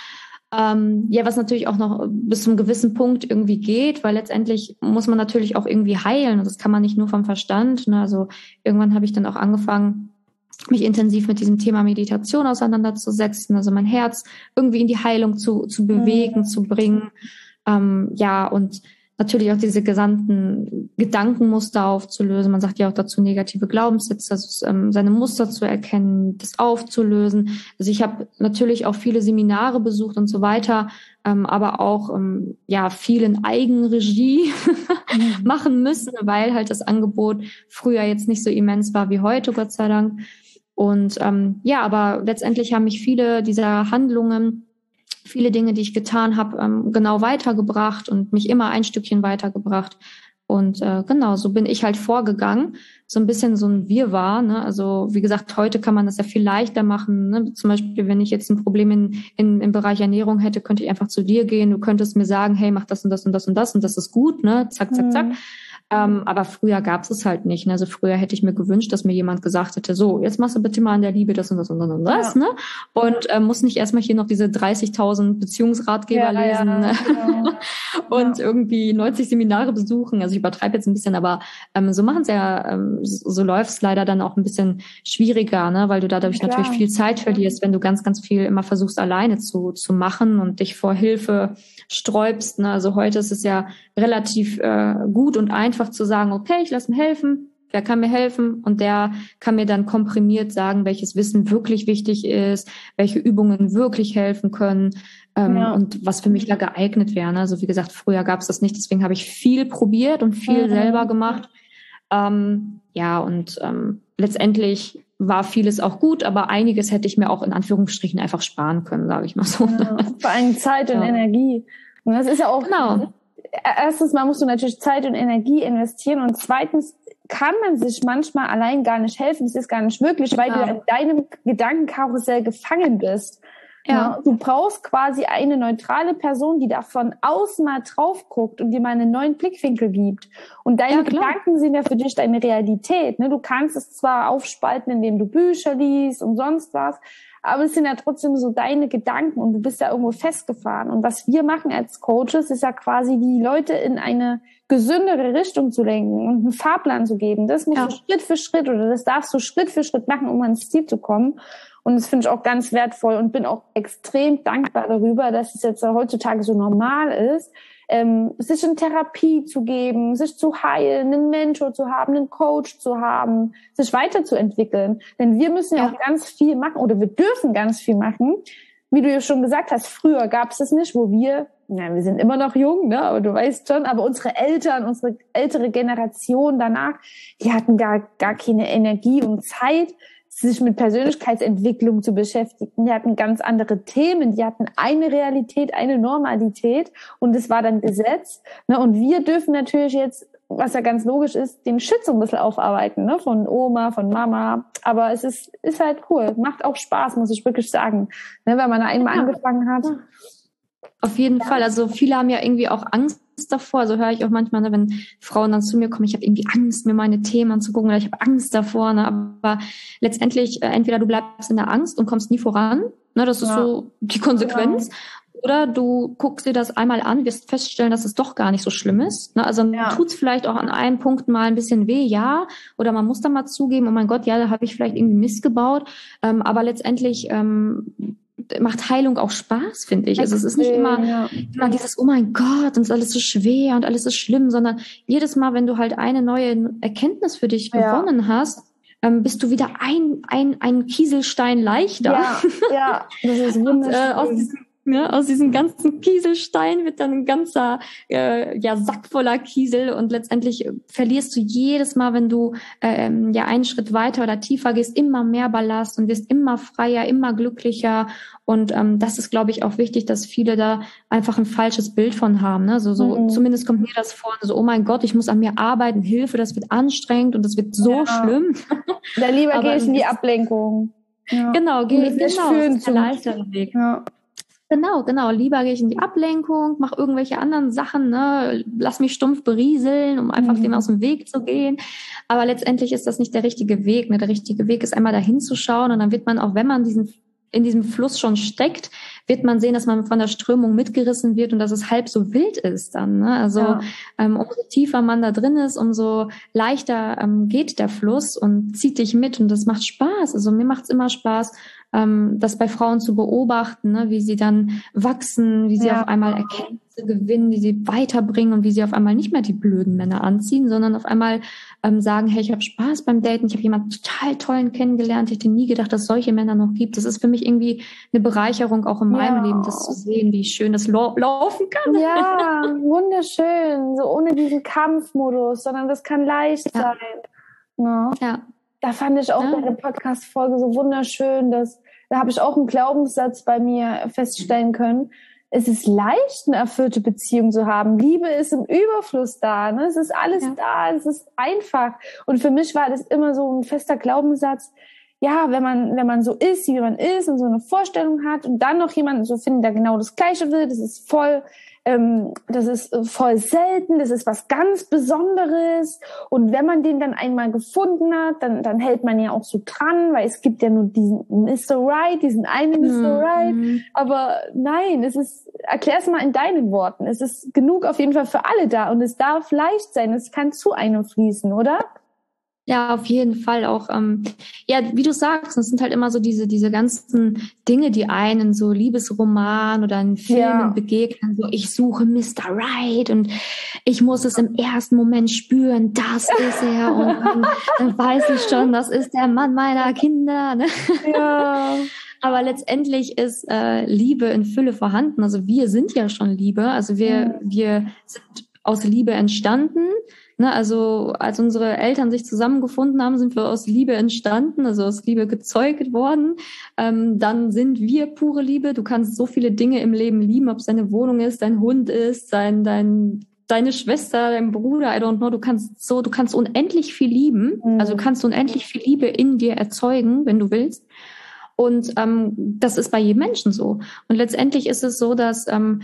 Was natürlich auch noch bis zum gewissen Punkt irgendwie geht, weil letztendlich muss man natürlich auch irgendwie heilen und das kann man nicht nur vom Verstand. Ne? Also irgendwann habe ich dann auch angefangen, mich intensiv mit diesem Thema Meditation auseinanderzusetzen, also mein Herz irgendwie in die Heilung zu bewegen, zu bringen. Und natürlich auch diese gesamten Gedankenmuster aufzulösen. Man sagt ja auch dazu negative Glaubenssätze, also seine Muster zu erkennen, das aufzulösen. Also ich habe natürlich auch viele Seminare besucht und so weiter, aber auch viel in Eigenregie machen müssen, weil halt das Angebot früher jetzt nicht so immens war wie heute, Gott sei Dank. Und aber letztendlich haben mich viele dieser Handlungen, viele Dinge, die ich getan habe, genau weitergebracht und mich immer ein Stückchen weitergebracht. Und so bin ich halt vorgegangen. So ein bisschen so ein Wirrwarr. Ne? Also wie gesagt, heute kann man das ja viel leichter machen. Ne? Zum Beispiel, wenn ich jetzt ein Problem im Bereich Ernährung hätte, könnte ich einfach zu dir gehen. Du könntest mir sagen, hey, mach das und das und das und das und das ist gut. Ne? Zack, zack, zack. Aber früher gab es halt nicht. Ne? Also früher hätte ich mir gewünscht, dass mir jemand gesagt hätte, so, jetzt machst du bitte mal an der Liebe das und das und das und das. Ja. Ne? Und muss nicht erstmal hier noch diese 30.000 Beziehungsratgeber lesen ne? Genau. Und irgendwie 90 Seminare besuchen. Also ich übertreibe jetzt ein bisschen, aber so machen es ja, so läuft es leider dann auch ein bisschen schwieriger, ne? Weil du dadurch natürlich viel Zeit verlierst, wenn du ganz, ganz viel immer versuchst, alleine zu machen und dich vor Hilfe sträubst. Ne? Also heute ist es ja relativ gut und einfach zu sagen, okay, ich lasse mir helfen, wer kann mir helfen und der kann mir dann komprimiert sagen, welches Wissen wirklich wichtig ist, welche Übungen wirklich helfen können und was für mich da geeignet wäre. Also wie gesagt, früher gab es das nicht, deswegen habe ich viel probiert und viel selber gemacht. Letztendlich war vieles auch gut, aber einiges hätte ich mir auch in Anführungsstrichen einfach sparen können, sage ich mal so. Ja, vor allem Zeit und Energie. Und das ist ja auch... Genau. Erstens mal musst du natürlich Zeit und Energie investieren und zweitens kann man sich manchmal allein gar nicht helfen. Es ist gar nicht möglich, weil du in deinem Gedankenkarussell gefangen bist. Ja. Du brauchst quasi eine neutrale Person, die da von außen mal drauf guckt und dir mal einen neuen Blickwinkel gibt. Und deine Gedanken sind ja für dich deine Realität. Ne? Du kannst es zwar aufspalten, indem du Bücher liest und sonst was, aber es sind ja trotzdem so deine Gedanken und du bist ja irgendwo festgefahren. Und was wir machen als Coaches, ist ja quasi die Leute in eine gesündere Richtung zu lenken und einen Fahrplan zu geben. Das musst du Schritt für Schritt oder das darfst du Schritt für Schritt machen, um ans Ziel zu kommen. Und das finde ich auch ganz wertvoll und bin auch extrem dankbar darüber, dass es jetzt heutzutage so normal ist, sich in Therapie zu geben, sich zu heilen, einen Mentor zu haben, einen Coach zu haben, sich weiterzuentwickeln. Denn wir müssen ja auch ganz viel machen oder wir dürfen ganz viel machen. Wie du ja schon gesagt hast, früher gab es das nicht, wo wir sind immer noch jung, ne, aber du weißt schon, aber unsere Eltern, unsere ältere Generation danach, die hatten gar keine Energie und Zeit, sich mit Persönlichkeitsentwicklung zu beschäftigen. Die hatten ganz andere Themen, die hatten eine Realität, eine Normalität und es war dann Gesetz. Ne? Und wir dürfen natürlich jetzt, was ja ganz logisch ist, den Shit so ein bisschen aufarbeiten, ne? Von Oma, von Mama. Aber es ist halt cool, macht auch Spaß, muss ich wirklich sagen, ne? Wenn man einmal angefangen hat. Auf jeden Fall. Also viele haben ja irgendwie auch Angst davor. Also höre ich auch manchmal, ne, wenn Frauen dann zu mir kommen, ich habe irgendwie Angst, mir meine Themen anzugucken oder ich habe Angst davor. Ne? Aber letztendlich, entweder du bleibst in der Angst und kommst nie voran. Ne? Das ist so die Konsequenz. Ja. Oder du guckst dir das einmal an, wirst feststellen, dass es doch gar nicht so schlimm ist. Ne? Also tut's vielleicht auch an einem Punkt mal ein bisschen weh, ja. Oder man muss dann mal zugeben, oh mein Gott, ja, da habe ich vielleicht irgendwie Mist gebaut. Aber letztendlich macht Heilung auch Spaß, finde ich. Also es ist nicht immer dieses, oh mein Gott, und ist alles so schwer und alles so schlimm, sondern jedes Mal, wenn du halt eine neue Erkenntnis für dich gewonnen hast, bist du wieder ein Kieselstein leichter. Ja, das ist wunderschön. Aus diesem ganzen Kieselstein wird dann ein ganzer Sack voller Kiesel und letztendlich verlierst du jedes Mal, wenn du einen Schritt weiter oder tiefer gehst, immer mehr Ballast und wirst immer freier, immer glücklicher und das ist, glaube ich, auch wichtig, dass viele da einfach ein falsches Bild von haben. Ne? Zumindest kommt mir das vor, so, oh mein Gott, ich muss an mir arbeiten, Hilfe, das wird anstrengend und das wird so schlimm. Da lieber gehe ich in die Ablenkung. Ja. Genau, das ist der leichtere Weg. Ja. Genau. Lieber gehe ich in die Ablenkung, mache irgendwelche anderen Sachen, ne? Lass mich stumpf berieseln, um einfach dem aus dem Weg zu gehen. Aber letztendlich ist das nicht der richtige Weg. Ne? Der richtige Weg ist einmal dahin zu schauen und dann wird man auch, wenn man in diesem Fluss schon steckt, wird man sehen, dass man von der Strömung mitgerissen wird und dass es halb so wild ist dann. Ne? Also umso tiefer man da drin ist, umso leichter geht der Fluss und zieht dich mit und das macht Spaß. Also mir macht es immer Spaß, das bei Frauen zu beobachten, ne? Wie sie dann wachsen, wie sie auf einmal Erkenntnisse gewinnen, wie sie weiterbringen und wie sie auf einmal nicht mehr die blöden Männer anziehen, sondern auf einmal sagen, hey, ich habe Spaß beim Daten, ich habe jemanden total tollen kennengelernt, ich hätte nie gedacht, dass es solche Männer noch gibt. Das ist für mich irgendwie eine Bereicherung auch in meinem Leben, das zu sehen, wie schön das laufen kann. Ja, wunderschön, so ohne diesen Kampfmodus, sondern das kann leicht sein. No. Ja. Da fand ich auch bei der Podcast-Folge so wunderschön, da habe ich auch einen Glaubenssatz bei mir feststellen können. Es ist leicht, eine erfüllte Beziehung zu haben. Liebe ist im Überfluss da, ne? Es ist alles da, es ist einfach. Und für mich war das immer so ein fester Glaubenssatz. Ja, wenn man so ist, wie man ist und so eine Vorstellung hat und dann noch jemanden so findet, der genau das Gleiche will, das ist voll selten, das ist was ganz Besonderes. Und wenn man den dann einmal gefunden hat, dann hält man ja auch so dran, weil es gibt ja nur diesen Mr. Right, diesen einen Mr. Right. Aber nein, erklär's mal in deinen Worten. Es ist genug auf jeden Fall für alle da und es darf leicht sein, es kann zu einem fließen, oder? Ja, auf jeden Fall auch. Wie du sagst, es sind halt immer so diese ganzen Dinge, die einen so Liebesroman oder in Filmen begegnen. So, ich suche Mr. Right und ich muss es im ersten Moment spüren, das ist er. Und dann weiß ich schon, das ist der Mann meiner Kinder. Ne? Ja. Aber letztendlich ist Liebe in Fülle vorhanden. Also wir sind ja schon Liebe. Also wir sind aus Liebe entstanden. Ne, also als unsere Eltern sich zusammengefunden haben, sind wir aus Liebe entstanden, also aus Liebe gezeugt worden. Dann sind wir pure Liebe. Du kannst so viele Dinge im Leben lieben, ob es deine Wohnung ist, dein Hund ist, deine Schwester, dein Bruder, I don't know. Du kannst unendlich viel lieben. Also du kannst unendlich viel Liebe in dir erzeugen, wenn du willst. Und das ist bei jedem Menschen so. Und letztendlich ist es so, dass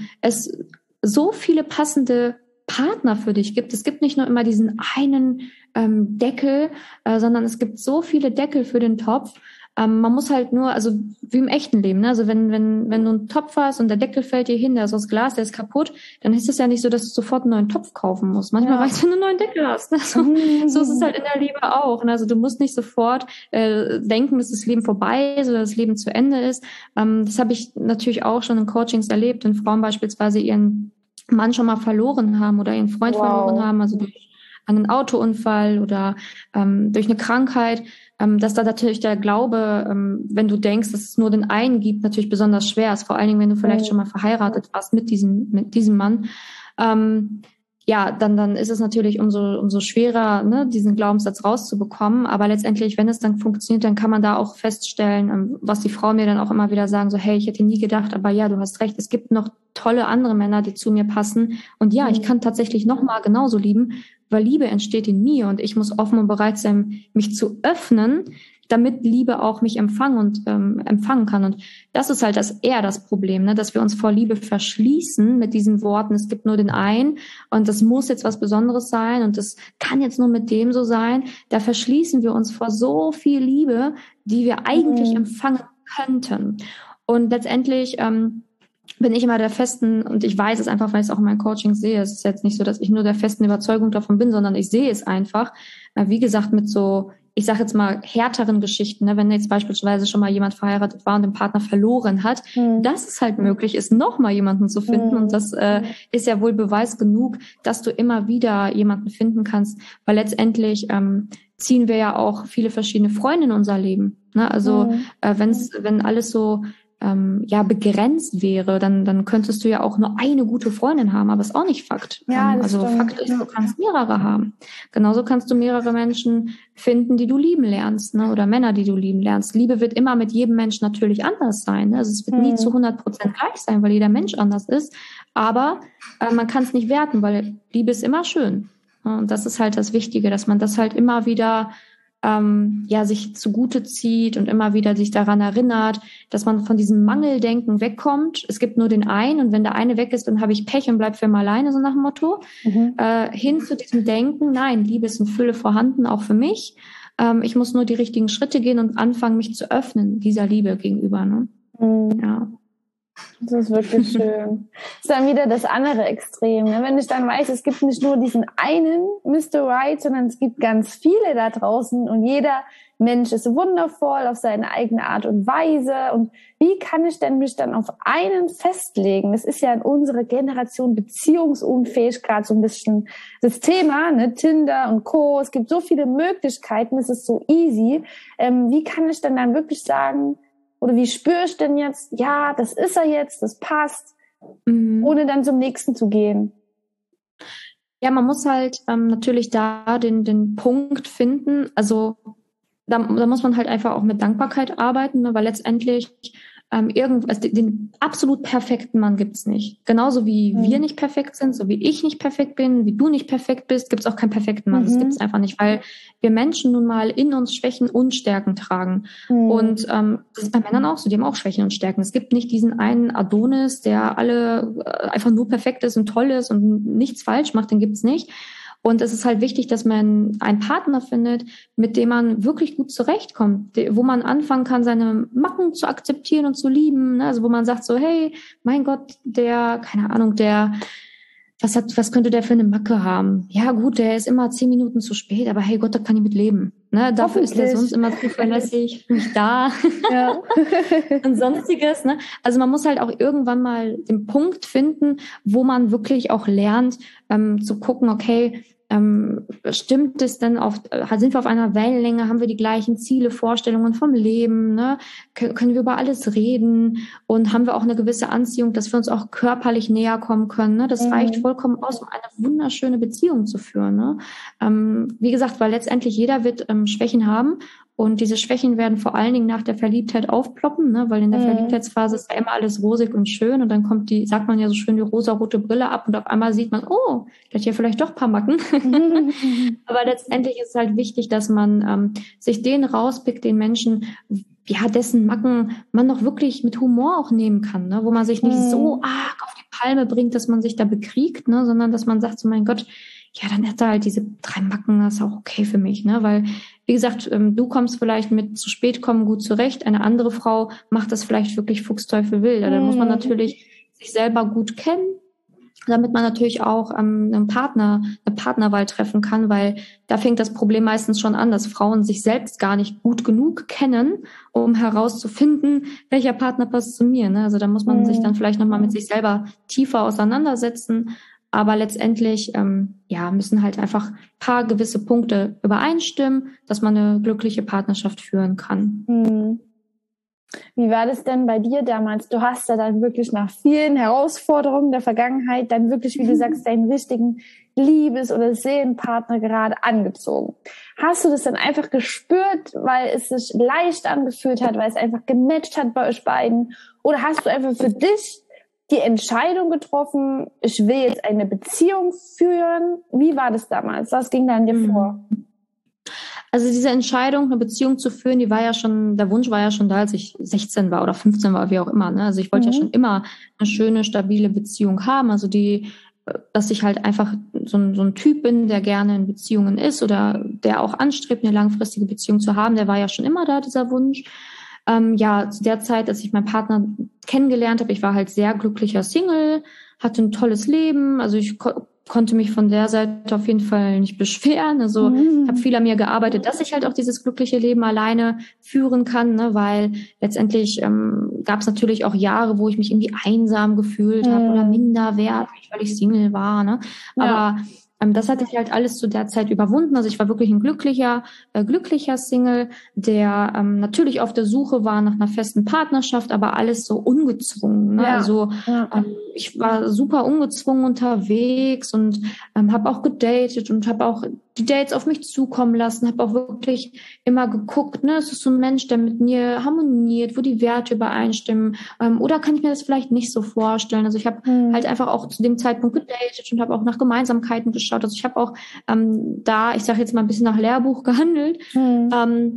es so viele passende Partner für dich gibt. Es gibt nicht nur immer diesen einen Deckel, sondern es gibt so viele Deckel für den Topf. Man muss halt nur, also wie im echten Leben, ne? Also wenn du einen Topf hast und der Deckel fällt dir hin, der ist aus Glas, der ist kaputt, dann ist es ja nicht so, dass du sofort einen neuen Topf kaufen musst. Manchmal reicht es, wenn du einen neuen Deckel hast. Ne? So ist es halt in der Liebe auch. Ne? Also du musst nicht sofort denken, dass das Leben vorbei ist oder das Leben zu Ende ist. Das habe ich natürlich auch schon in Coachings erlebt, wenn Frauen beispielsweise ihren Mann schon mal verloren haben oder ihren Freund verloren haben, also durch einen Autounfall oder durch eine Krankheit, dass da natürlich der Glaube, wenn du denkst, dass es nur den einen gibt, natürlich besonders schwer ist, vor allen Dingen, wenn du vielleicht schon mal verheiratet warst mit diesem Mann. Dann ist es natürlich umso schwerer, ne, diesen Glaubenssatz rauszubekommen. Aber letztendlich, wenn es dann funktioniert, dann kann man da auch feststellen, was die Frauen mir dann auch immer wieder sagen, so, hey, ich hätte nie gedacht, aber ja, du hast recht, es gibt noch tolle andere Männer, die zu mir passen. Und ja, ich kann tatsächlich nochmal genauso lieben, weil Liebe entsteht in mir und ich muss offen und bereit sein, mich zu öffnen, damit Liebe auch mich empfangen kann. Und das ist halt eher das Problem, ne? Dass wir uns vor Liebe verschließen mit diesen Worten, es gibt nur den einen und das muss jetzt was Besonderes sein und das kann jetzt nur mit dem so sein. Da verschließen wir uns vor so viel Liebe, die wir eigentlich empfangen könnten. Und letztendlich bin ich immer der festen, und ich weiß es einfach, weil ich es auch in meinen Coachings sehe, es ist jetzt nicht so, dass ich nur der festen Überzeugung davon bin, sondern ich sehe es einfach, wie gesagt, mit so, ich sage jetzt mal, härteren Geschichten, ne? Wenn jetzt beispielsweise schon mal jemand verheiratet war und den Partner verloren hat, dass es halt möglich ist, noch mal jemanden zu finden. Und das ist ja wohl Beweis genug, dass du immer wieder jemanden finden kannst, weil letztendlich ziehen wir ja auch viele verschiedene Freunde in unser Leben. Ne? Also wenn alles so begrenzt wäre, dann könntest du ja auch nur eine gute Freundin haben, aber ist auch nicht Fakt. Ja, Fakt ist, du kannst mehrere haben. Genauso kannst du mehrere Menschen finden, die du lieben lernst, ne? Oder Männer, die du lieben lernst. Liebe wird immer mit jedem Menschen natürlich anders sein. Ne? Also es wird nie zu 100% gleich sein, weil jeder Mensch anders ist. Aber man kann es nicht werten, weil Liebe ist immer schön. Ne? Und das ist halt das Wichtige, dass man das halt immer wieder sich zugute zieht und immer wieder sich daran erinnert, dass man von diesem Mangeldenken wegkommt. Es gibt nur den einen und wenn der eine weg ist, dann habe ich Pech und bleib für immer alleine, so nach dem Motto. Hin zu diesem Denken, nein, Liebe ist in Fülle vorhanden, auch für mich. Ich muss nur die richtigen Schritte gehen und anfangen, mich zu öffnen, dieser Liebe gegenüber. Ne? Ja. Das ist wirklich schön. Das ist dann wieder das andere Extrem. Ne? Wenn ich dann weiß, es gibt nicht nur diesen einen Mr. Right, sondern es gibt ganz viele da draußen und jeder Mensch ist wundervoll auf seine eigene Art und Weise. Und wie kann ich denn mich dann auf einen festlegen? Das ist ja in unserer Generation beziehungsunfähig gerade so ein bisschen das Thema, ne? Tinder und Co. Es gibt so viele Möglichkeiten, es ist so easy. Wie kann ich denn dann wirklich sagen, oder wie spüre ich denn jetzt, ja, das ist er jetzt, das passt, ohne dann zum nächsten zu gehen? Ja, man muss halt natürlich da den Punkt finden, also da muss man halt einfach auch mit Dankbarkeit arbeiten, ne, weil letztendlich den absolut perfekten Mann gibt's nicht. Genauso wie wir nicht perfekt sind, so wie ich nicht perfekt bin, wie du nicht perfekt bist, gibt's auch keinen perfekten Mann. Das gibt's einfach nicht, weil wir Menschen nun mal in uns Schwächen und Stärken tragen. Und das ist bei Männern auch so, die haben auch Schwächen und Stärken. Es gibt nicht diesen einen Adonis, der alle einfach nur perfekt ist und toll ist und nichts falsch macht, den gibt's nicht. Und es ist halt wichtig, dass man einen Partner findet, mit dem man wirklich gut zurechtkommt, wo man anfangen kann, seine Macken zu akzeptieren und zu lieben. Also wo man sagt so, hey, mein Gott, was könnte der für eine Macke haben? Ja gut, der ist immer 10 Minuten zu spät, aber hey Gott, da kann ich mit leben. Ne? Dafür ist der sonst immer zuverlässig, nicht da Ja. und sonstiges. Ne? Also man muss halt auch irgendwann mal den Punkt finden, wo man wirklich auch lernt, zu gucken, okay, stimmt es denn sind wir auf einer Wellenlänge, haben wir die gleichen Ziele, Vorstellungen vom Leben, ne? Können wir über alles reden und haben wir auch eine gewisse Anziehung, dass wir uns auch körperlich näher kommen können, ne? Das reicht vollkommen aus, um eine wunderschöne Beziehung zu führen, ne? Wie gesagt, weil letztendlich jeder wird Schwächen haben. Und diese Schwächen werden vor allen Dingen nach der Verliebtheit aufploppen, ne? Weil in der Verliebtheitsphase ist ja immer alles rosig und schön und dann kommt sagt man ja so schön, die rosarote Brille ab und auf einmal sieht man, oh, der hat ja vielleicht doch ein paar Macken. Aber letztendlich ist es halt wichtig, dass man sich den rauspickt, den Menschen, ja, dessen Macken man noch wirklich mit Humor auch nehmen kann, ne? Wo man sich nicht so arg auf die Palme bringt, dass man sich da bekriegt, ne? Sondern dass man sagt, so mein Gott, ja, dann hat er halt diese 3 Macken, das ist auch okay für mich, ne? Weil, wie gesagt, du kommst vielleicht mit zu spät kommen gut zurecht, eine andere Frau macht das vielleicht wirklich Fuchsteufel-wild. Da muss man natürlich sich selber gut kennen, damit man natürlich auch eine Partnerwahl treffen kann, weil da fängt das Problem meistens schon an, dass Frauen sich selbst gar nicht gut genug kennen, um herauszufinden, welcher Partner passt zu mir, ne? Also da muss man sich dann vielleicht nochmal mit sich selber tiefer auseinandersetzen. Aber letztendlich müssen halt einfach ein paar gewisse Punkte übereinstimmen, dass man eine glückliche Partnerschaft führen kann. Wie war das denn bei dir damals? Du hast ja dann wirklich nach vielen Herausforderungen der Vergangenheit dann wirklich, wie du sagst, deinen richtigen Liebes- oder Seelenpartner gerade angezogen. Hast du das dann einfach gespürt, weil es sich leicht angefühlt hat, weil es einfach gematcht hat bei euch beiden? Oder hast du einfach für dich die Entscheidung getroffen, ich will jetzt eine Beziehung führen? Wie war das damals? Was ging da in dir vor? Also diese Entscheidung, eine Beziehung zu führen, der Wunsch war ja schon da, als ich 16 war oder 15 war, wie auch immer, ne? Also ich wollte ja schon immer eine schöne, stabile Beziehung haben, also dass ich halt einfach so ein Typ bin, der gerne in Beziehungen ist oder der auch anstrebt, eine langfristige Beziehung zu haben, der war ja schon immer da, dieser Wunsch. Zu der Zeit, als ich meinen Partner kennengelernt habe, ich war halt sehr glücklicher Single, hatte ein tolles Leben, also ich konnte mich von der Seite auf jeden Fall nicht beschweren. Also habe viel an mir gearbeitet, dass ich halt auch dieses glückliche Leben alleine führen kann, ne? Weil letztendlich gab es natürlich auch Jahre, wo ich mich irgendwie einsam gefühlt habe oder minderwertig, weil ich Single war. Ne? Aber das hatte ich halt alles zu der Zeit überwunden. Also ich war wirklich ein glücklicher Single, der natürlich auf der Suche war nach einer festen Partnerschaft, aber alles so ungezwungen. Ne? Ja. Also ich war super ungezwungen unterwegs und habe auch gedatet und habe auch die Dates auf mich zukommen lassen, habe auch wirklich immer geguckt, ne, es ist so ein Mensch, der mit mir harmoniert, wo die Werte übereinstimmen, oder kann ich mir das vielleicht nicht so vorstellen? Also ich habe halt einfach auch zu dem Zeitpunkt gedatet und habe auch nach Gemeinsamkeiten geschaut. Also ich habe auch ich sage jetzt mal ein bisschen nach Lehrbuch gehandelt, und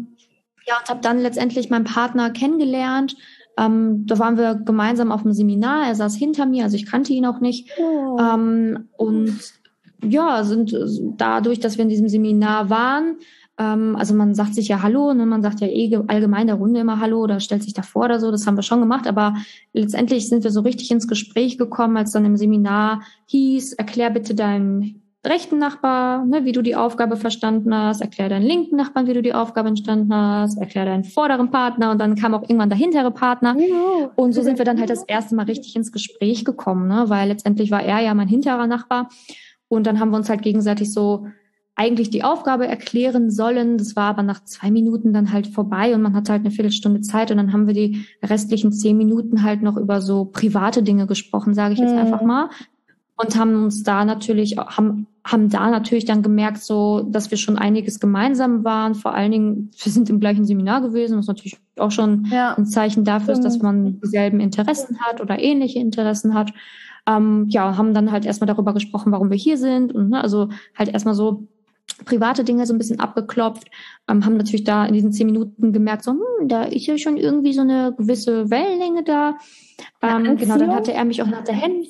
habe dann letztendlich meinen Partner kennengelernt. Da waren wir gemeinsam auf einem Seminar, er saß hinter mir, also ich kannte ihn auch nicht. Und ja, sind dadurch, dass wir in diesem Seminar waren, Also man sagt sich ja Hallo, ne? Man sagt ja allgemein der Runde immer Hallo oder stellt sich davor oder so. Das haben wir schon gemacht, aber letztendlich sind wir so richtig ins Gespräch gekommen, als dann im Seminar hieß, erklär bitte deinen rechten Nachbar, ne, wie du die Aufgabe verstanden hast, erklär deinen linken Nachbarn, wie du die Aufgabe verstanden hast, erklär deinen vorderen Partner und dann kam auch irgendwann der hintere Partner. Und so sind wir dann halt das erste Mal richtig ins Gespräch gekommen, ne, weil letztendlich war er ja mein hinterer Nachbar und dann haben wir uns halt gegenseitig so eigentlich die Aufgabe erklären sollen. Das war aber nach 2 Minuten dann halt vorbei und man hatte halt eine Viertelstunde Zeit und dann haben wir die restlichen 10 Minuten halt noch über so private Dinge gesprochen, sage ich jetzt einfach mal. Und haben uns da natürlich, haben da natürlich dann gemerkt, so, dass wir schon einiges gemeinsam waren. Vor allen Dingen, wir sind im gleichen Seminar gewesen, was natürlich auch schon ein Zeichen dafür ist, dass man dieselben Interessen hat oder ähnliche Interessen hat. Haben dann halt erstmal darüber gesprochen, warum wir hier sind und also halt erstmal so private Dinge so ein bisschen abgeklopft, haben natürlich da in diesen 10 Minuten gemerkt, so, da ist ja schon irgendwie so eine gewisse Wellenlänge da. Genau, dann hatte er mich auch nach der Hand.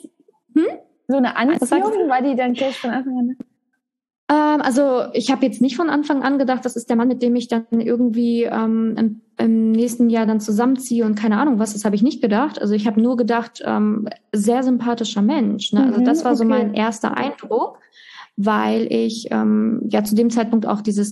So eine Anziehung, war die dann gleich von Anfang an? Also ich habe jetzt nicht von Anfang an gedacht, das ist der Mann, mit dem ich dann irgendwie im nächsten Jahr dann zusammenziehe und keine Ahnung was, das habe ich nicht gedacht. Also ich habe nur gedacht, sehr sympathischer Mensch. Ne? Also das war so mein erster Eindruck, weil ich zu dem Zeitpunkt auch diese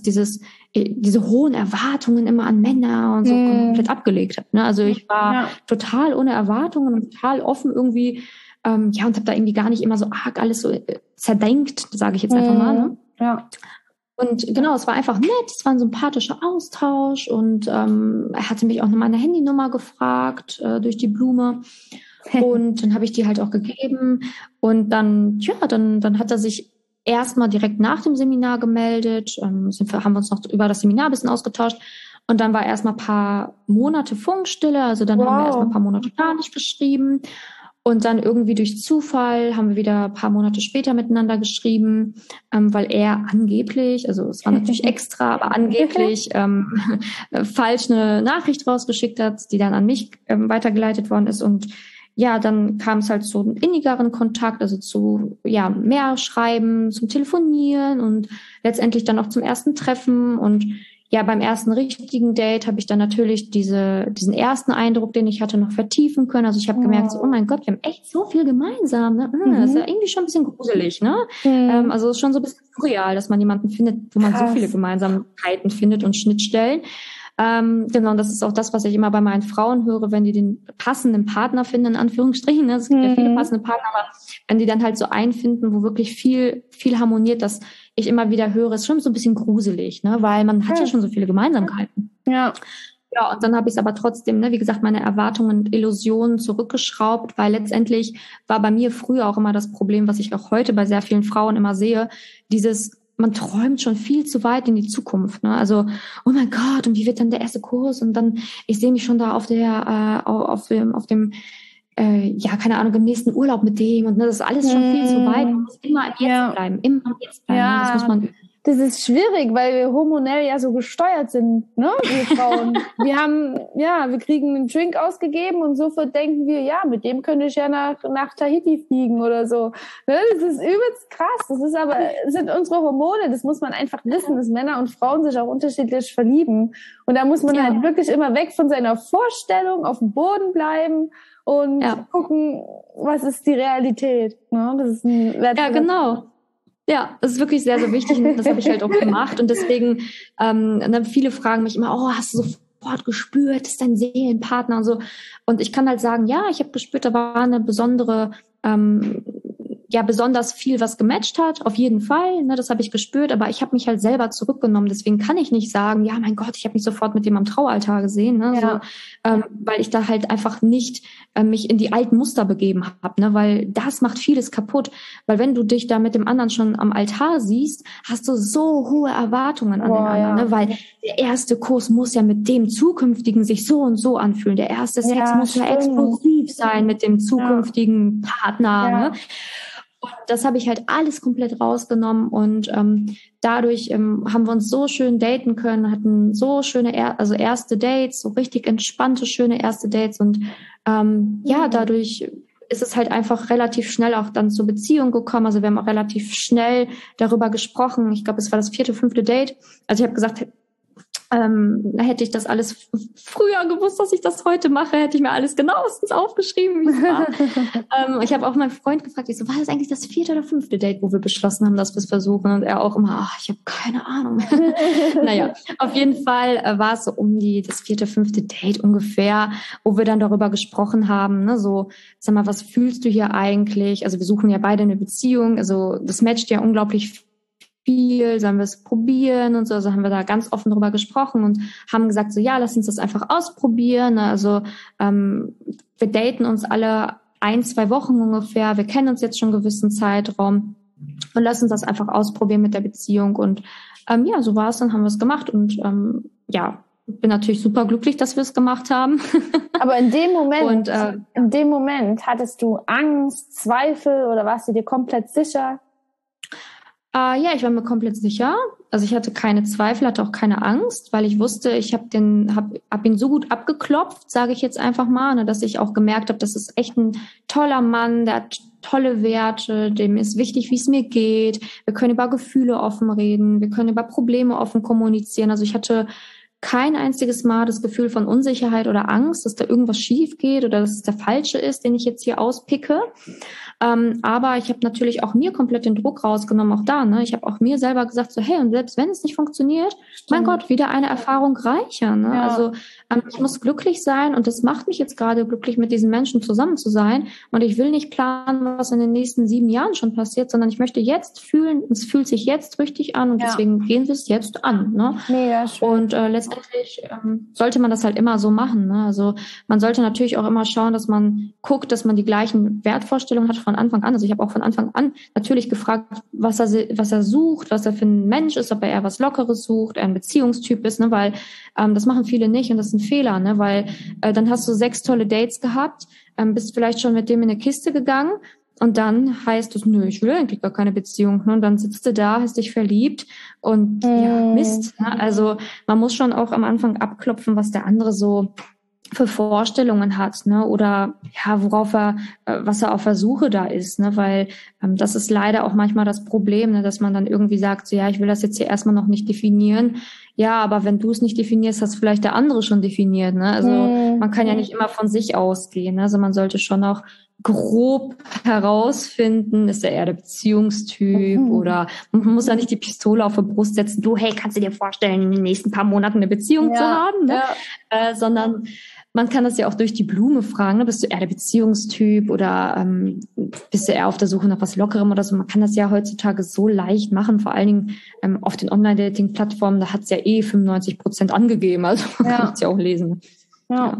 hohen Erwartungen immer an Männer und so komplett abgelegt habe. Ne? Also ich war total ohne Erwartungen und total offen irgendwie, und habe da irgendwie gar nicht immer so arg alles so zerdenkt, sage ich jetzt einfach mal. Ne? Ja. Und genau, es war einfach nett, es war ein sympathischer Austausch und er hatte mich auch noch meine Handynummer gefragt durch die Blume und dann habe ich die halt auch gegeben und dann hat er sich erstmal direkt nach dem Seminar gemeldet, haben wir uns noch über das Seminar ein bisschen ausgetauscht und dann war erstmal ein paar Monate Funkstille, also dann haben wir erstmal ein paar Monate gar nicht geschrieben. Und dann irgendwie durch Zufall haben wir wieder ein paar Monate später miteinander geschrieben, weil er angeblich, also es war natürlich extra, aber angeblich falsch eine Nachricht rausgeschickt hat, die dann an mich weitergeleitet worden ist. Und ja, dann kam es halt zu einem innigeren Kontakt, also zu mehr Schreiben, zum Telefonieren und letztendlich dann auch zum ersten Treffen. Und ja, beim ersten richtigen Date habe ich dann natürlich diesen ersten Eindruck, den ich hatte, noch vertiefen können. Also ich habe gemerkt, so, oh mein Gott, wir haben echt so viel gemeinsam. Ne? Das ist ja irgendwie schon ein bisschen gruselig. Ne? Also es ist schon so ein bisschen surreal, dass man jemanden findet, wo man so viele Gemeinsamkeiten findet und Schnittstellen. Genau, und das ist auch das, was ich immer bei meinen Frauen höre, wenn die den passenden Partner finden, in Anführungsstrichen. Ne? Es gibt ja viele passende Partner, aber wenn die dann halt so einen finden, wo wirklich viel harmoniert, dass ich immer wieder höre, ist schon so ein bisschen gruselig, ne? Weil man hat ja schon so viele Gemeinsamkeiten. Ja. Ja, und dann habe ich es aber trotzdem, ne, wie gesagt, meine Erwartungen und Illusionen zurückgeschraubt, weil letztendlich war bei mir früher auch immer das Problem, was ich auch heute bei sehr vielen Frauen immer sehe, man träumt schon viel zu weit in die Zukunft, ne? Also, oh mein Gott, und wie wird dann der erste Kurs? Und dann, ich sehe mich schon da auf dem keine Ahnung, im nächsten Urlaub mit dem und ne, das ist alles schon viel zu weit. Man muss immer im Jetzt bleiben, immer im Jetzt bleiben. Ja. Das muss man. Das ist schwierig, weil wir hormonell ja so gesteuert sind, ne, wir Frauen. Wir kriegen einen Drink ausgegeben und sofort denken wir, ja, mit dem könnte ich ja nach Tahiti fliegen oder so. Ne? Das ist übelst krass. Das sind unsere Hormone. Das muss man einfach wissen, dass Männer und Frauen sich auch unterschiedlich verlieben. Und da muss man halt wirklich immer weg von seiner Vorstellung, auf dem Boden bleiben und gucken, was ist die Realität. Ne? Das ist genau. Ja, das ist wirklich sehr, sehr wichtig und das habe ich halt auch gemacht und deswegen, dann viele fragen mich immer, oh, hast du sofort gespürt, das ist dein Seelenpartner und so und ich kann halt sagen, ja, ich habe gespürt, da war eine besondere, besonders viel, was gematcht hat, auf jeden Fall, ne, das habe ich gespürt, aber ich habe mich halt selber zurückgenommen, deswegen kann ich nicht sagen, ja, mein Gott, ich habe mich sofort mit dem am Traualtar gesehen, ne, weil ich da halt einfach nicht mich in die alten Muster begeben habe, ne, weil das macht vieles kaputt, weil wenn du dich da mit dem anderen schon am Altar siehst, hast du so hohe Erwartungen an den anderen, ne, weil der erste Kuss muss ja mit dem zukünftigen sich so und so anfühlen, der erste Sex muss ja explosiv sein mit dem zukünftigen Partner, ne. Und das habe ich halt alles komplett rausgenommen und dadurch haben wir uns so schön daten können, hatten so schöne erste Dates, so richtig entspannte, schöne erste Dates und dadurch ist es halt einfach relativ schnell auch dann zur Beziehung gekommen. Also wir haben auch relativ schnell darüber gesprochen. Ich glaube, es war das 4., 5. Date. Also ich habe gesagt, hätte ich das alles früher gewusst, dass ich das heute mache, hätte ich mir alles genauestens aufgeschrieben, wie es war. Ich habe auch meinen Freund gefragt, war das eigentlich das 4. oder 5. Date, wo wir beschlossen haben, dass wir es versuchen? Und er auch immer, ich habe keine Ahnung. Naja, auf jeden Fall war es so das 4., 5. Date ungefähr, wo wir dann darüber gesprochen haben, ne, so, sag mal, was fühlst du hier eigentlich? Also wir suchen ja beide eine Beziehung, also das matcht ja unglaublich viel, sollen wir es probieren und so. Also haben wir da ganz offen drüber gesprochen und haben gesagt, so ja, lass uns das einfach ausprobieren. Also wir daten uns alle 1, 2 Wochen ungefähr. Wir kennen uns jetzt schon einen gewissen Zeitraum und lass uns das einfach ausprobieren mit der Beziehung. Und ja, so war es, dann haben wir es gemacht und ja, bin natürlich super glücklich, dass wir es gemacht haben. Aber in dem Moment hattest du Angst, Zweifel oder warst du dir komplett sicher? Ja, ich war mir komplett sicher. Also ich hatte keine Zweifel, hatte auch keine Angst, weil ich wusste, ich hab ihn so gut abgeklopft, sage ich jetzt einfach mal, ne, dass ich auch gemerkt habe, das ist echt ein toller Mann, der hat tolle Werte, dem ist wichtig, wie es mir geht. Wir können über Gefühle offen reden, wir können über Probleme offen kommunizieren. Also ich hatte kein einziges Mal das Gefühl von Unsicherheit oder Angst, dass da irgendwas schief geht oder dass es der falsche ist, den ich jetzt hier auspicke. Aber ich habe natürlich auch mir komplett den Druck rausgenommen, auch da. Ne? Ich habe auch mir selber gesagt, so hey, und selbst wenn es nicht funktioniert, mein Gott, wieder eine Erfahrung reicher. Ne? Ja. Also ich muss glücklich sein und das macht mich jetzt gerade glücklich, mit diesen Menschen zusammen zu sein. Und ich will nicht planen, was in den nächsten 7 Jahren schon passiert, sondern ich möchte jetzt fühlen, es fühlt sich jetzt richtig an und deswegen gehen wir es jetzt an. Ne? Mega schön. Und letztendlich sollte man das halt immer so machen. Ne? Also man sollte natürlich auch immer schauen, dass man guckt, dass man die gleichen Wertvorstellungen hat von Anfang an. Also ich habe auch von Anfang an natürlich gefragt, was er sucht, was er für ein Mensch ist, ob er eher was Lockeres sucht, ein Beziehungstyp ist, ne? Weil das machen viele nicht und das ist ein Fehler, ne? Weil dann hast du 6 tolle Dates gehabt, bist vielleicht schon mit dem in eine Kiste gegangen und dann heißt es, nö, ich will eigentlich gar keine Beziehung. Ne? Und dann sitzt du da, hast dich verliebt und ja, Mist. Ne? Also man muss schon auch am Anfang abklopfen, was der andere so für Vorstellungen hat, ne, oder ja, was er auf der Suche da ist, ne, weil das ist leider auch manchmal das Problem, ne, dass man dann irgendwie sagt, so ja, ich will das jetzt hier erstmal noch nicht definieren. Ja, aber wenn du es nicht definierst, hast vielleicht der andere schon definiert, ne? Also man kann ja nicht immer von sich ausgehen, ne? Also man sollte schon auch grob herausfinden, ist er eher der Beziehungstyp oder man muss ja nicht die Pistole auf die Brust setzen, du, hey, kannst du dir vorstellen, in den nächsten paar Monaten eine Beziehung zu haben, ne? Sondern man kann das ja auch durch die Blume fragen, ne? Bist du eher der Beziehungstyp oder bist du eher auf der Suche nach was Lockerem oder so? Man kann das ja heutzutage so leicht machen, vor allen Dingen auf den Online-Dating-Plattformen, da hat's ja 95% angegeben, also man kann es ja auch lesen. Ja,